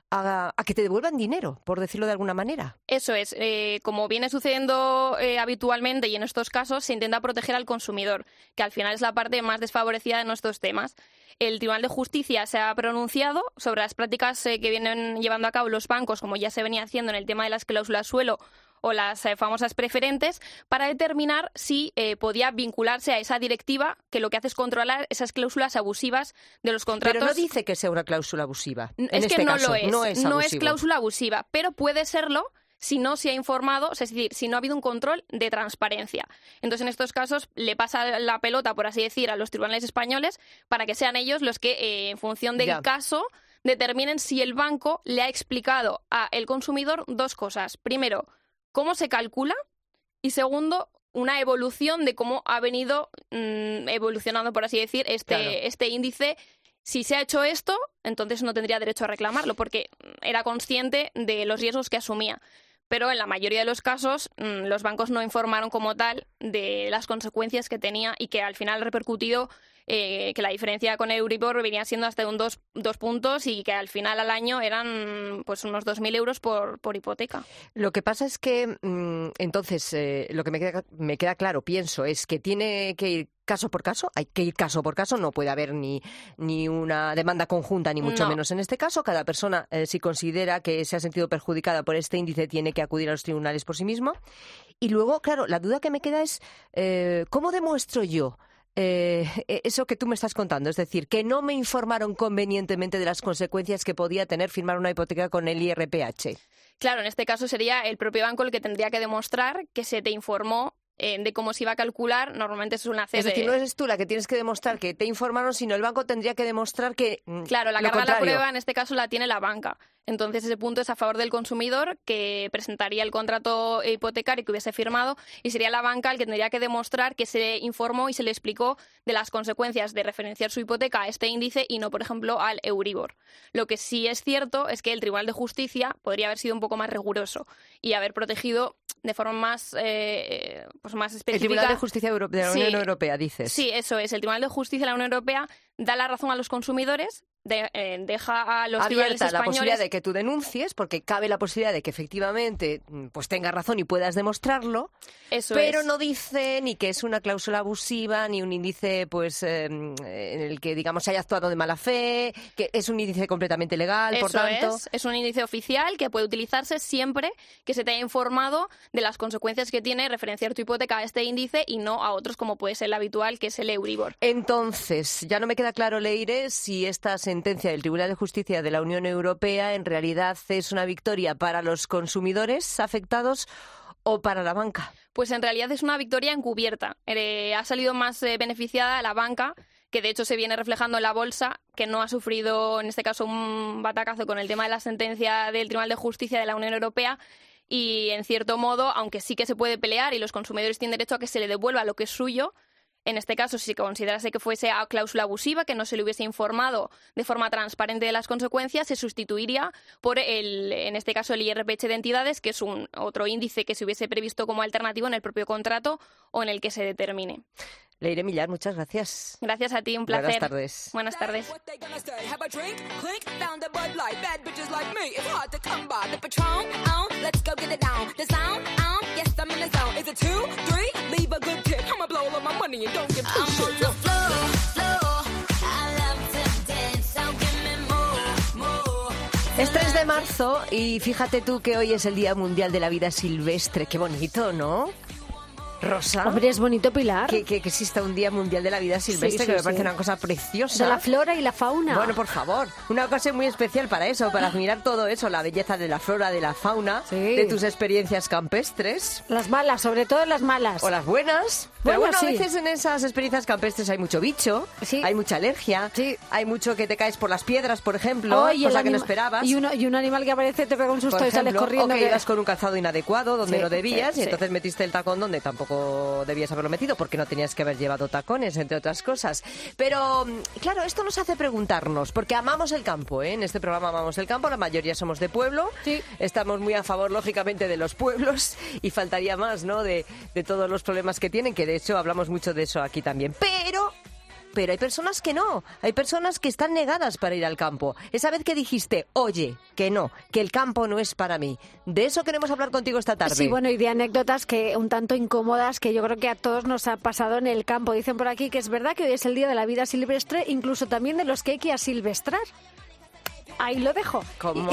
a, a que te devuelvan dinero, por decirlo de alguna manera.
Eso es. Eh, como viene sucediendo eh, habitualmente y en estos casos, se intenta proteger al consumidor, que al final es la parte más desfavorecida de nuestros temas. El Tribunal de Justicia se ha pronunciado sobre las prácticas eh, que vienen llevando a cabo los bancos, como ya se venía haciendo en el tema de las cláusulas suelo o las eh, famosas preferentes, para determinar si eh, podía vincularse a esa directiva, que lo que hace es controlar esas cláusulas abusivas de los contratos.
Pero no dice que sea una cláusula abusiva.
Es
en
que
este
no
caso,
lo es.
No es,
no es
abusivo.
cláusula abusiva, pero puede serlo si no se ha informado, es decir, si no ha habido un control de transparencia. Entonces, en estos casos, le pasa la pelota, por así decir, a los tribunales españoles para que sean ellos los que, eh, en función del
Ya.
caso, determinen si el banco le ha explicado al consumidor dos cosas. Primero, cómo se calcula y, segundo, una evolución de cómo ha venido mmm, evolucionando, por así decir, este,
Claro.
este índice. Si se ha hecho esto, entonces no tendría derecho a reclamarlo porque era consciente de los riesgos que asumía. Pero en la mayoría de los casos mmm, los bancos no informaron como tal de las consecuencias que tenía y que al final ha repercutido eh, que la diferencia con Euribor venía siendo hasta un dos, dos puntos y que al final al año eran pues unos dos mil euros por, por hipoteca.
Lo que pasa es que, mmm, entonces, eh, lo que me queda, me queda claro, pienso, es que tiene que ir caso por caso, hay que ir caso por caso, no puede haber ni, ni una demanda conjunta, ni mucho
No.
menos en este caso. Cada persona, eh, si considera que se ha sentido perjudicada por este índice, tiene que acudir a los tribunales por sí mismo. Y luego, claro, la duda que me queda es, eh, ¿cómo demuestro yo Eh, eso que tú me estás contando? Es decir, que no me informaron convenientemente de las consecuencias que podía tener firmar una hipoteca con el I R P H.
Claro, en este caso sería el propio banco el que tendría que demostrar que se te informó eh, de cómo se iba a calcular. Normalmente es una
Es decir, no eres tú la que tienes que demostrar que te informaron, sino el banco tendría que demostrar que mm,
Claro, la
lo
carga de la
contrario.
prueba en este caso la tiene la banca. Entonces ese punto es a favor del consumidor, que presentaría el contrato hipotecario que hubiese firmado, y sería la banca el que tendría que demostrar que se informó y se le explicó de las consecuencias de referenciar su hipoteca a este índice y no, por ejemplo, al Euribor. Lo que sí es cierto es que el Tribunal de Justicia podría haber sido un poco más riguroso y haber protegido de forma más, eh, pues más específica.
El Tribunal de Justicia Euro- de la
Sí.
Unión Europea, dices.
Sí, eso es. El Tribunal de Justicia de la Unión Europea da la razón a los consumidores, de, eh, deja a los tribunales
Abierta la
españoles...
posibilidad de que tú denuncies, porque cabe la posibilidad de que efectivamente mm, pues tengas razón y puedas demostrarlo,
Eso
pero
es.
no dice ni que es una cláusula abusiva, ni un índice pues eh, en el que, digamos, se haya actuado de mala fe, que es un índice completamente legal, por
Eso
tanto...
es, es un índice oficial que puede utilizarse siempre que se te haya informado de las consecuencias que tiene referenciar tu hipoteca a este índice y no a otros como puede ser el habitual, que es el Euribor.
Entonces, ya no me queda claro, Leire, si esta sentencia del Tribunal de Justicia de la Unión Europea en realidad es una victoria para los consumidores afectados o para la banca.
Pues en realidad es una victoria encubierta. Eh, ha salido más eh, beneficiada la banca, que de hecho se viene reflejando en la bolsa, que no ha sufrido en este caso un batacazo con el tema de la sentencia del Tribunal de Justicia de la Unión Europea. Y en cierto modo, aunque sí que se puede pelear y los consumidores tienen derecho a que se le devuelva lo que es suyo, en este caso, si se considerase que fuese a cláusula abusiva, que no se le hubiese informado de forma transparente de las consecuencias, se sustituiría por, el, en este caso, el I R P H de entidades, que es un otro índice que se hubiese previsto como alternativo en el propio contrato o en el que se determine.
Leire Millar, muchas gracias.
Gracias a ti, un placer.
Buenas tardes.
Buenas tardes.
Have a drink, clink, found a Bud Light. Bad bitches like me, it's hard to come by. The Patron, oh, let's go get it down. The sound, oh, yes, I'm in the zone. Is it two, three? Leave a good tip. I'ma blow all of my money and don't give two shits. I'm on the floor, floor. I love to dance, so give me more, more.
Es tres de marzo y fíjate tú que hoy es el Día Mundial de la Vida Silvestre. Qué bonito, ¿no? Rosa.
Hombre, es bonito, Pilar.
Que, que, que exista un Día Mundial de la Vida Silvestre,
Sí, sí,
que me
sí.
parece una cosa preciosa.
De la flora y la fauna.
Bueno, por favor, una ocasión muy especial para eso, para admirar todo eso, la belleza de la flora, de la fauna,
Sí.
de tus experiencias campestres.
Las malas, sobre todo las malas.
O las buenas. Pero
Bueno,
bueno,
sí.
a veces en esas experiencias campestres hay mucho bicho, hay mucha alergia, hay mucho que te caes por las piedras, por ejemplo,
Oh, y el
cosa que no
anima-
esperabas.
Y, uno, y un animal que aparece te pega un susto
Por
y sales
ejemplo,
corriendo.
o que
que-
ibas con un calzado inadecuado donde
Sí,
no debías
sí,
y
sí.
entonces metiste el tacón donde tampoco debías haberlo metido porque no tenías que haber llevado tacones, entre otras cosas. Pero, mm, claro, esto nos hace preguntarnos, porque amamos el campo, ¿eh? En este programa amamos el campo, la mayoría somos de pueblo, estamos muy a favor, lógicamente, de los pueblos y faltaría más, ¿no?, de, de todos los problemas que tienen, que de hecho hablamos mucho de eso aquí también. Pero... Pero hay personas que no, hay personas que están negadas para ir al campo. Esa vez que dijiste, oye, que no, que el campo no es para mí. De eso queremos hablar contigo esta tarde.
Sí, bueno, y de anécdotas que un tanto incómodas que yo creo que a todos nos ha pasado en el campo. Dicen por aquí que es verdad que hoy es el Día de la Vida Silvestre, incluso también de los que hay que asilvestrar. Ahí lo dejo.
¿Cómo?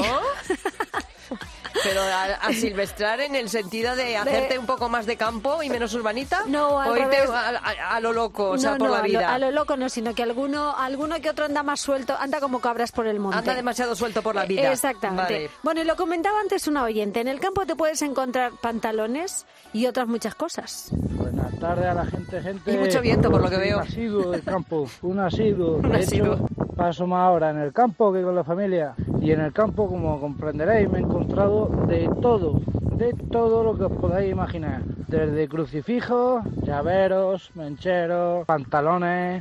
Pero a, a silvestrar en el sentido de hacerte un poco más de campo y menos urbanita.
No, al
o irte
revés.
a, a- a lo loco, o sea,
No,
por
no,
la
a lo-
vida.
A lo, loco no, sino que alguno, alguno que otro anda más suelto, anda como cabras por el monte.
Anda demasiado suelto por la vida.
Eh, Exactamente.
Vale.
Bueno, y lo comentaba antes una oyente. En el campo te puedes encontrar pantalones y otras muchas cosas.
Buenas tardes a la gente, gente.
Y mucho viento, por lo que
Soy
veo.
Un asiduo del campo, un asiduo.
Un
De
asiduo.
hecho, paso más horas en el campo que con la familia. Y en el campo, como comprenderéis, me he encontrado de todo, de todo lo que os podáis imaginar. Desde crucifijos, llaveros, mencheros, pantalones.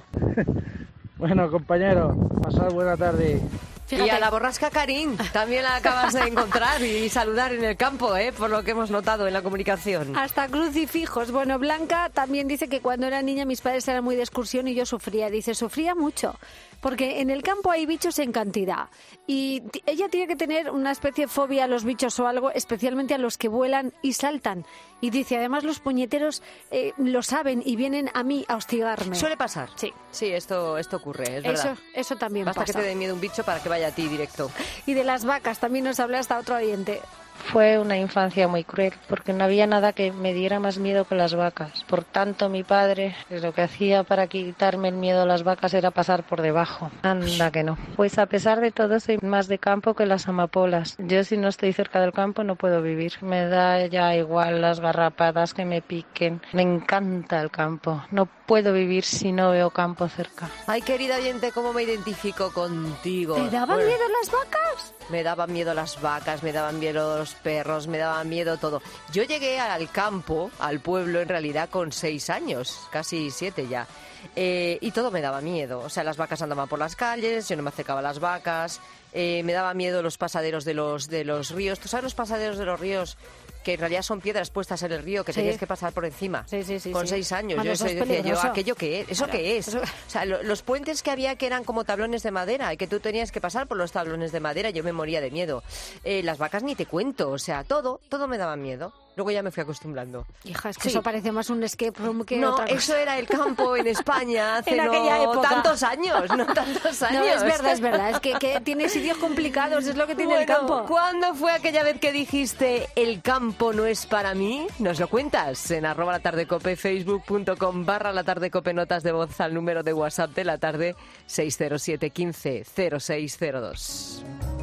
Bueno, compañeros, pasad buena tarde.
Y a la borrasca Karin también la acabas de encontrar y saludar en el campo, ¿eh? Por lo que hemos notado en la comunicación.
Hasta crucifijos. Bueno, Blanca también dice que cuando era niña mis padres eran muy de excursión y yo sufría. Dice, sufría mucho, porque en el campo hay bichos en cantidad. Y t- ella tiene que tener una especie de fobia a los bichos o algo, especialmente a los que vuelan y saltan. Y dice, además los puñeteros eh, lo saben y vienen a mí a hostigarme.
Suele pasar.
Sí.
Sí, esto, esto ocurre, es
Eso,
verdad.
eso también
Basta
pasa.
que te dé miedo un bicho para que vaya a ti directo.
Y de las vacas también nos habla hasta otro oyente.
Fue una infancia muy cruel, porque no había nada que me diera más miedo que las vacas. Por tanto, mi padre, lo que hacía para quitarme el miedo a las vacas era pasar por debajo. Anda que no. Pues a pesar de todo, soy más de campo que las amapolas. Yo, si no estoy cerca del campo, no puedo vivir. Me da ya igual las garrapadas que me piquen. Me encanta el campo. No puedo vivir si no veo campo cerca.
Ay, querida oyente, ¿cómo me identifico contigo?
¿Te daban
Bueno,
miedo las vacas?
Me daban miedo las vacas, me daban miedo los perros, me daban miedo todo. Yo llegué al campo, al pueblo, en realidad, con seis años, casi siete ya. Eh, y todo me daba miedo. O sea, las vacas andaban por las calles, yo no me acercaba a las vacas. Eh, me daba miedo los pasaderos de los, de los ríos. ¿Tú sabes los pasaderos de los ríos? Que en realidad son piedras puestas en el río que
Sí.
tenías que pasar por encima.
Sí, sí, sí,
con
sí.
seis años.
Bueno,
Yo
eso
eso
es
decía yo,
peligroso.
¿aquello qué es? ¿Eso
Claro,
qué es?
eso-
O sea, lo- los puentes que había que eran como tablones de madera y que tú tenías que pasar por los tablones de madera, yo me moría de miedo. Eh, las vacas ni te cuento, o sea, todo, todo me daba miedo. Luego ya me fui acostumbrando.
Hija, es que
Sí.
eso parece más un escape room que
No,
otra cosa.
eso era el campo en España hace
En aquella
no
época.
tantos años, no tantos años.
No, es verdad, es verdad. Es que, que tiene sitios complicados, es lo que tiene el
Bueno,
campo.
¿cuándo fue aquella vez que dijiste el campo no es para mí? Nos lo cuentas en arroba la tarde cope, facebook.com barra la tarde cope, notas de voz al número de WhatsApp de la tarde seis cero siete quince cero seis cero dos.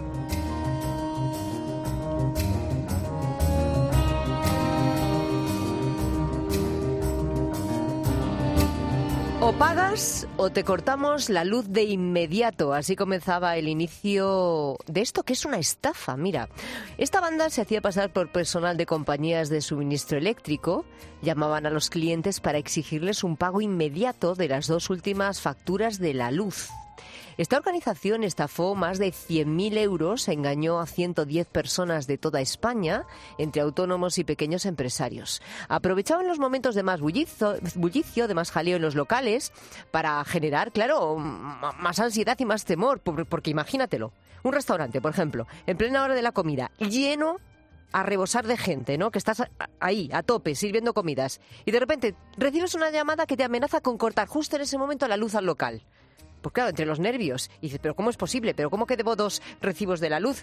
O pagas o te cortamos la luz de inmediato. Así comenzaba el inicio de esto, que es una estafa. Mira, esta banda se hacía pasar por personal de compañías de suministro eléctrico. Llamaban a los clientes para exigirles un pago inmediato de las dos últimas facturas de la luz. Esta organización estafó más de cien mil euros, engañó a ciento diez personas de toda España, entre autónomos y pequeños empresarios. Aprovechaban los momentos de más bullizo, bullicio, de más jaleo en los locales, para generar, claro, m- más ansiedad y más temor, por- porque imagínatelo, un restaurante, por ejemplo, en plena hora de la comida, lleno a rebosar de gente, ¿no? Que estás a- ahí, a tope, sirviendo comidas, y de repente recibes una llamada que te amenaza con cortar justo en ese momento la luz al local. Pues claro, entre los nervios. Y dices, ¿pero cómo es posible? ¿Pero cómo que debo dos recibos de la luz?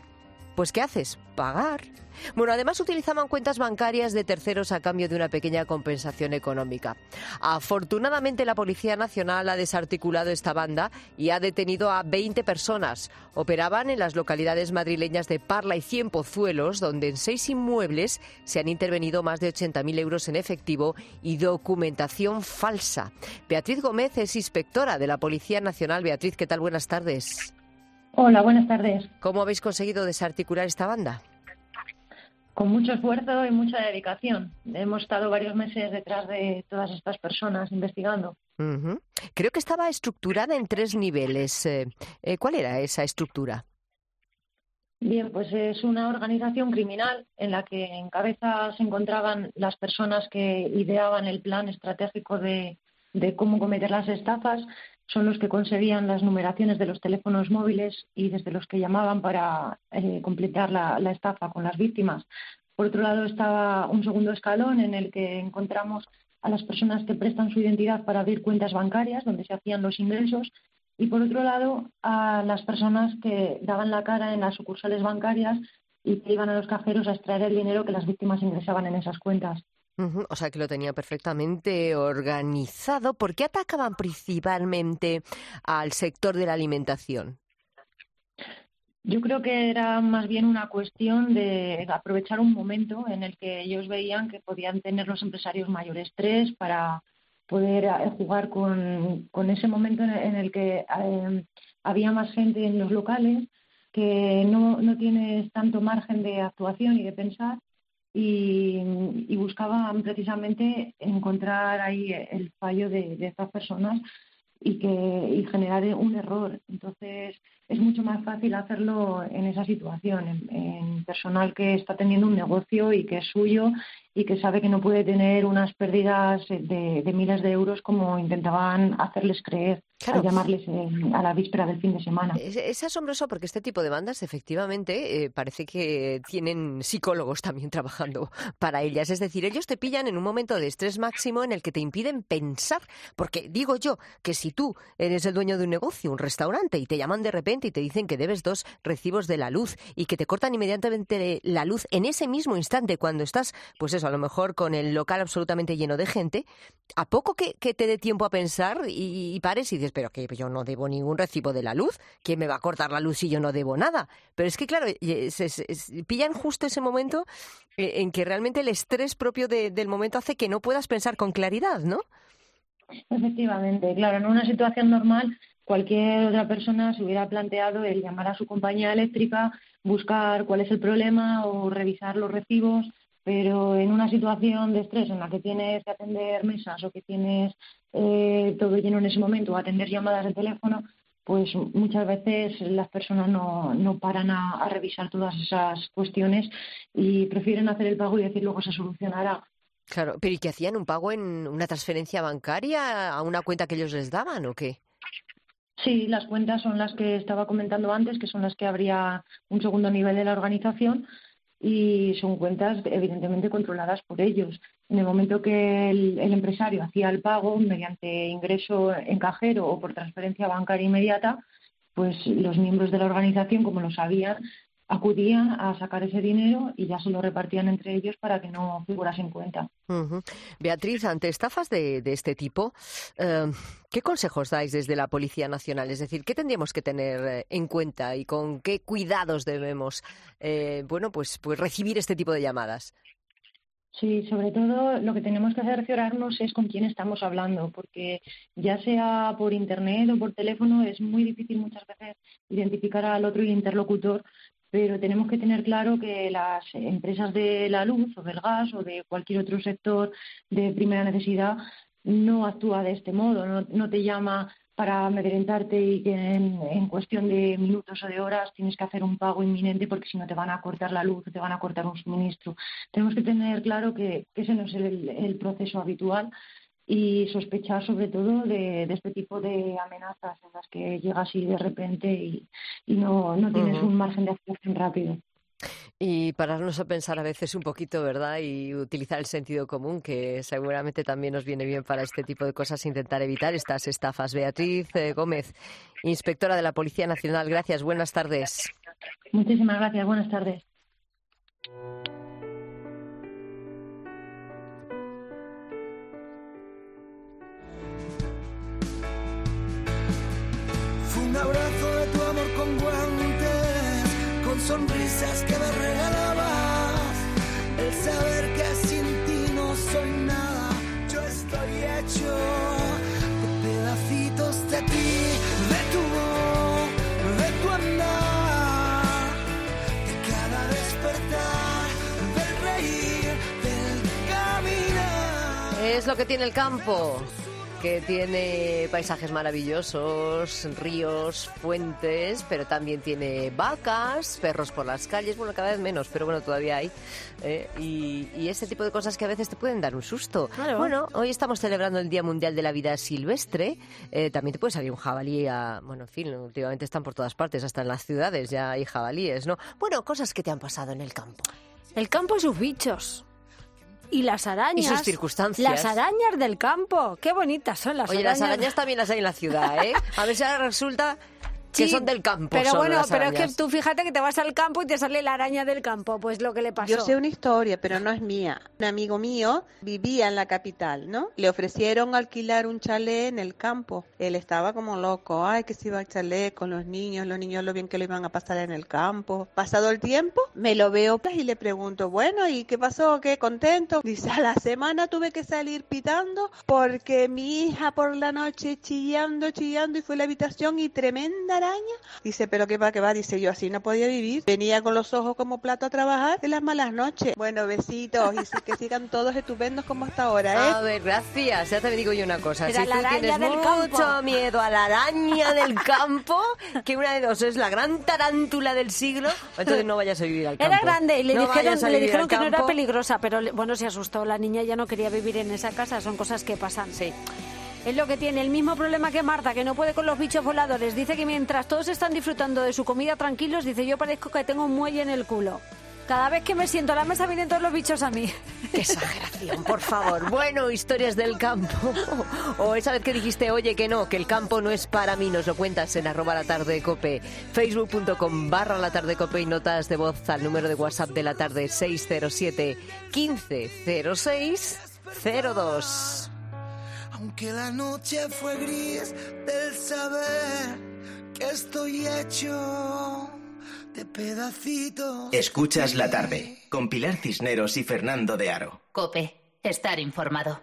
Pues ¿qué haces? Pagar. Bueno, además utilizaban cuentas bancarias de terceros a cambio de una pequeña compensación económica. Afortunadamente, la Policía Nacional ha desarticulado esta banda y ha detenido a veinte personas. Operaban en las localidades madrileñas de Parla y Cienpozuelos, donde en seis inmuebles se han intervenido más de ochenta mil euros en efectivo y documentación falsa. Beatriz Gómez es inspectora de la Policía Nacional. Beatriz, ¿qué tal? Buenas tardes.
Hola, buenas tardes.
¿Cómo habéis conseguido desarticular esta banda?
Con mucho esfuerzo y mucha dedicación. Hemos estado varios meses detrás de todas estas personas investigando.
Uh-huh. Creo que estaba estructurada en tres niveles. Eh, eh, ¿Cuál era esa estructura?
Bien, pues es una organización criminal en la que en cabeza se encontraban las personas que ideaban el plan estratégico de, de cómo cometer las estafas. Son los que conseguían las numeraciones de los teléfonos móviles y desde los que llamaban para eh, completar la, la estafa con las víctimas. Por otro lado estaba un segundo escalón en el que encontramos a las personas que prestan su identidad para abrir cuentas bancarias donde se hacían los ingresos y por otro lado a las personas que daban la cara en las sucursales bancarias y que iban a los cajeros a extraer el dinero que las víctimas ingresaban en esas cuentas.
Uh-huh. O sea que lo tenía perfectamente organizado. ¿Por qué atacaban principalmente al sector de la alimentación?
Yo creo que era más bien una cuestión de aprovechar un momento en el que ellos veían que podían tener los empresarios mayor estrés para poder jugar con, con ese momento en el que eh, había más gente en los locales, que no, no tienes tanto margen de actuación y de pensar. Y, y buscaban precisamente encontrar ahí el fallo de, de estas personas y que y generar un error. Entonces es mucho más fácil hacerlo en esa situación, en, en personal que está teniendo un negocio y que es suyo y que sabe que no puede tener unas pérdidas de, de miles de euros como intentaban hacerles creer. Claro. Al llamarles eh, a la víspera del fin de semana.
Es, es asombroso porque este tipo de bandas efectivamente eh, parece que tienen psicólogos también trabajando para ellas. Es decir, ellos te pillan en un momento de estrés máximo en el que te impiden pensar. Porque digo yo que si tú eres el dueño de un negocio, un restaurante, y te llaman de repente y te dicen que debes dos recibos de la luz y que te cortan inmediatamente la luz en ese mismo instante cuando estás, pues eso, a lo mejor con el local absolutamente lleno de gente, a poco que, que te dé tiempo a pensar y, y pares y dices, pero que yo no debo ningún recibo de la luz, ¿quién me va a cortar la luz si yo no debo nada? Pero es que claro, se, se, se, pillan justo ese momento en que realmente el estrés propio de, del momento hace que no puedas pensar con claridad, ¿no?
Efectivamente, claro, en una situación normal cualquier otra persona se hubiera planteado el llamar a su compañía eléctrica, buscar cuál es el problema o revisar los recibos, pero en una situación de estrés en la que tienes que atender mesas o que tienes eh, todo lleno en ese momento o atender llamadas de teléfono, pues muchas veces las personas no, no paran a, a revisar todas esas cuestiones y prefieren hacer el pago y decir luego se solucionará.
Claro, pero ¿y qué hacían? ¿Un pago en una transferencia bancaria a una cuenta que ellos les daban o qué?
Sí, las cuentas son las que estaba comentando antes, que son las que habría un segundo nivel de la organización y son cuentas evidentemente controladas por ellos. En el momento que el, el empresario hacía el pago mediante ingreso en cajero o por transferencia bancaria inmediata, pues los miembros de la organización, como lo sabían, acudían a sacar ese dinero y ya se lo repartían entre ellos para que no figurase en cuenta.
Uh-huh. Beatriz, ante estafas de, de este tipo, eh, ¿qué consejos dais desde la Policía Nacional? Es decir, ¿qué tendríamos que tener en cuenta y con qué cuidados debemos eh, bueno, pues, pues recibir este tipo de llamadas?
Sí, sobre todo lo que tenemos que cerciorarnos es con quién estamos hablando, porque ya sea por internet o por teléfono es muy difícil muchas veces identificar al otro interlocutor, pero tenemos que tener claro que las empresas de la luz o del gas o de cualquier otro sector de primera necesidad no actúa de este modo, no, no te llama para amedrentarte y que en, en cuestión de minutos o de horas tienes que hacer un pago inminente porque si no te van a cortar la luz, te van a cortar un suministro. Tenemos que tener claro que, que ese no es el, el proceso habitual y sospechar sobre todo de, de este tipo de amenazas en las que llega así de repente y, y no, no tienes uh-huh. un margen de actuación rápido.
Y pararnos a pensar a veces un poquito, ¿verdad? Y utilizar el sentido común, que seguramente también nos viene bien para este tipo de cosas, intentar evitar estas estafas. Beatriz eh, Gómez, inspectora de la Policía Nacional, gracias, buenas tardes.
Muchísimas gracias, buenas tardes.
Fue un abrazo de tu amor con guantes, con sonrisas que me regalabas, el saber que sin ti no soy nada, yo estoy hecho de pedacitos de ti, de tu voz, de tu andar, de cada despertar, del reír, del caminar.
Es lo que tiene el campo, que tiene paisajes maravillosos, ríos, fuentes, pero también tiene vacas, perros por las calles, bueno, cada vez menos, pero bueno, todavía hay, eh, y, y ese tipo de cosas que a veces te pueden dar un susto.
Claro.
Bueno, hoy estamos celebrando el Día Mundial de la Vida Silvestre, eh, también te puede salir un jabalí, a, bueno, en fin, últimamente están por todas partes, hasta en las ciudades ya hay jabalíes, ¿no? Bueno, cosas que te han pasado en el campo.
El campo y sus bichos. Y las arañas.
Y sus circunstancias.
Las arañas del campo. Qué bonitas son las
Oye,
arañas.
las arañas también las hay en la ciudad, ¿eh? A ver si ahora resulta que
Sí,
son del campo.
Pero
solo
bueno,
las
pero es
arañas.
que tú fíjate que te vas al campo y te sale la araña del campo, pues lo que le pasó.
Yo sé una historia, pero no es mía. Un amigo mío vivía en la capital, ¿no? Le ofrecieron alquilar un chalet en el campo. Él estaba como loco. Ay, que se iba al chalet con los niños, los niños lo bien que lo iban a pasar en el campo. Pasado el tiempo, me lo veo y le pregunto, bueno, ¿y qué pasó? ¿Qué contento? Dice, a la semana tuve que salir pitando porque mi hija por la noche chillando, chillando y fue a la habitación y tremenda araña. Dice, pero qué va, qué va, dice, yo así no podía vivir. Venía con los ojos como plato a trabajar de las malas noches. Bueno, besitos, y que sigan todos estupendos como hasta ahora, ¿eh?
A ver, gracias. Ya te digo yo una cosa.
Era
si
la
tú
araña
tienes
del
mucho
campo.
miedo a la araña del campo, que una de dos es la gran tarántula del siglo, entonces no vayas a vivir al campo.
Era grande y le
No
dijeron,
vayas a
le
vivir
dijeron
al
que no era
campo.
peligrosa, pero le- bueno, se asustó. La niña ya no quería vivir en esa casa, son cosas que pasan.
Sí.
Es lo que tiene, el mismo problema que Marta, que no puede con los bichos voladores. Dice que mientras todos están disfrutando de su comida tranquilos, dice, yo parezco que tengo un muelle en el culo. Cada vez que me siento a la mesa vienen todos los bichos a mí.
Qué exageración, por favor. Bueno, historias del campo. O esa vez que dijiste, oye, que no, que el campo no es para mí, nos lo cuentas en arroba la tarde cope, facebook.com barra la tarde cope y notas de voz al número de WhatsApp de la tarde seis cero siete, quince cero seis cero dos.
Aunque la noche fue gris del saber que estoy hecho de pedacitos.
Escuchas La Tarde, con Pilar Cisneros y Fernando de Aro.
Cope, estar informado.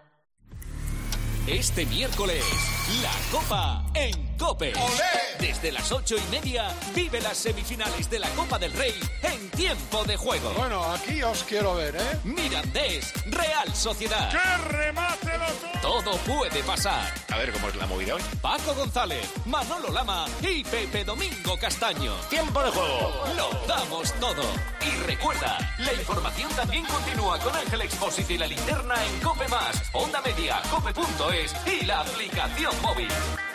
Este miércoles, la Copa en COPE. Desde las ocho y media, vive las semifinales de la Copa del Rey en tiempo de juego.
Bueno, aquí os quiero ver, ¿eh?
Mirandés, Real Sociedad.
¡Qué remate
Todo puede pasar.
A ver, ¿cómo es la movida hoy?
Paco González, Manolo Lama y Pepe Domingo Castaño.
¡Tiempo de juego!
Lo damos todo. Y recuerda, la información también continúa con Ángel Expósito y la linterna en COPE Más, Onda Media, cope punto es y la aplicación móvil.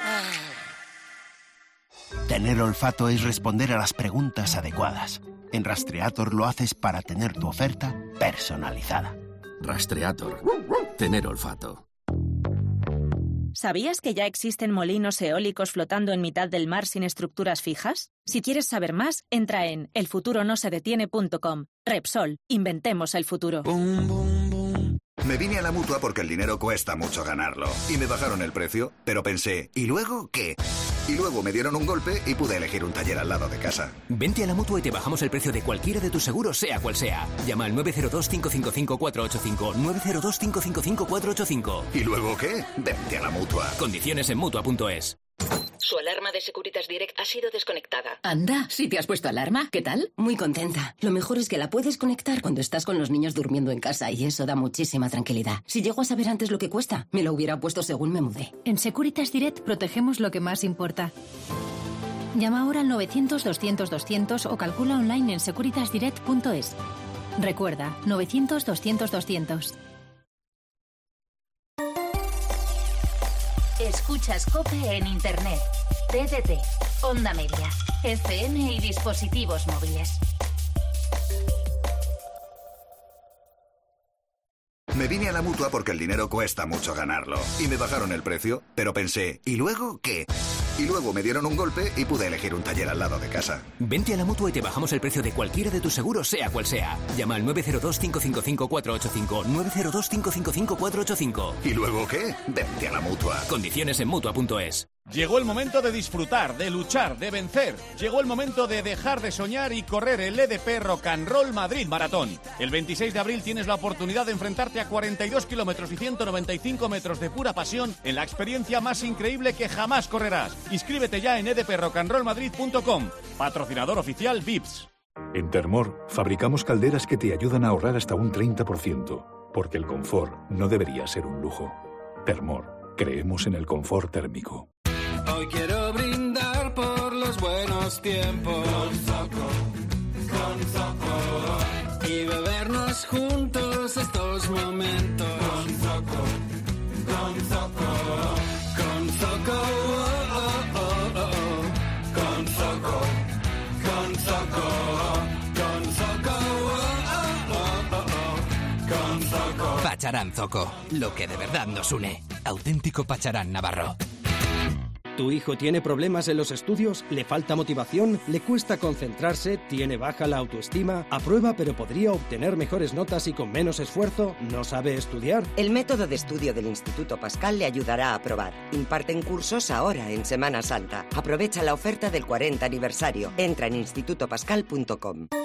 Tener olfato es responder a las preguntas adecuadas. En Rastreator lo haces para tener tu oferta personalizada.
Rastreator. Tener olfato.
¿Sabías que ya existen molinos eólicos flotando en mitad del mar sin estructuras fijas? Si quieres saber más, entra en el futuro no se detiene punto com. Repsol, inventemos el futuro.
Me vine a la Mutua porque el dinero cuesta mucho ganarlo. Y me bajaron el precio, pero pensé, ¿y luego qué? Y luego me dieron un golpe y pude elegir un taller al lado de casa.
Vente a la Mutua y te bajamos el precio de cualquiera de tus seguros, sea cual sea. Llama al nueve cero dos, cinco cinco cinco, cuatro ocho cinco, nueve cero dos, cinco cinco cinco, cuatro ocho cinco.
¿Y luego qué? Vente a la Mutua.
Condiciones en Mutua punto es.
Su alarma de Securitas Direct ha sido desconectada.
Anda, ¿si te has puesto alarma? ¿Qué tal? Muy contenta. Lo mejor es que la puedes conectar cuando estás con los niños durmiendo en casa y eso da muchísima tranquilidad. Si llego a saber antes lo que cuesta, me lo hubiera puesto según me mudé.
En Securitas Direct protegemos lo que más importa. Llama ahora al novecientos, doscientos, doscientos o calcula online en securitas direct punto es. Recuerda, novecientos, doscientos, doscientos.
Escuchas COPE en Internet, T D T, Onda Media, F M y dispositivos móviles.
Me vine a la Mutua porque el dinero cuesta mucho ganarlo. Y me bajaron el precio, pero pensé, ¿y luego qué? Y luego me dieron un golpe y pude elegir un taller al lado de casa.
Vente a la Mutua y te bajamos el precio de cualquiera de tus seguros, sea cual sea. Llama al nueve cero dos, cinco cinco cinco, cuatro ocho cinco, nueve cero dos, cinco cinco cinco, cuatro ocho cinco.
¿Y luego qué? Vente a la Mutua.
Condiciones en Mutua punto es.
Llegó el momento de disfrutar, de luchar, de vencer. Llegó el momento de dejar de soñar y correr el E D P Rock and Roll Madrid Maratón. El veintiséis de abril tienes la oportunidad de enfrentarte a cuarenta y dos kilómetros y ciento noventa y cinco metros de pura pasión en la experiencia más increíble que jamás correrás. Inscríbete ya en e d p rock and roll madrid punto com. Patrocinador oficial V I P S.
En Termor fabricamos calderas que te ayudan a ahorrar hasta un treinta por ciento, porque el confort no debería ser un lujo. Termor, creemos en el confort térmico.
Hoy quiero brindar por los buenos tiempos con Zoco, con Zoco, y bebernos juntos estos momentos con Zoco, con Zoco, con Zoco, oh, oh, oh, oh, con Zoco, con Zoco, con Zoco, oh, oh, oh, oh, con Zoco.
Pacharán Zoco, lo que de verdad nos une. Auténtico Pacharán Navarro.
¿Tu hijo tiene problemas en los estudios? ¿Le falta motivación? ¿Le cuesta concentrarse? ¿Tiene baja la autoestima? ¿Aprueba pero podría obtener mejores notas y con menos esfuerzo? ¿No sabe estudiar?
El método de estudio del Instituto Pascal le ayudará a aprobar. Imparten cursos ahora en Semana Santa. Aprovecha la oferta del cuarenta aniversario. Entra en instituto pascal punto com.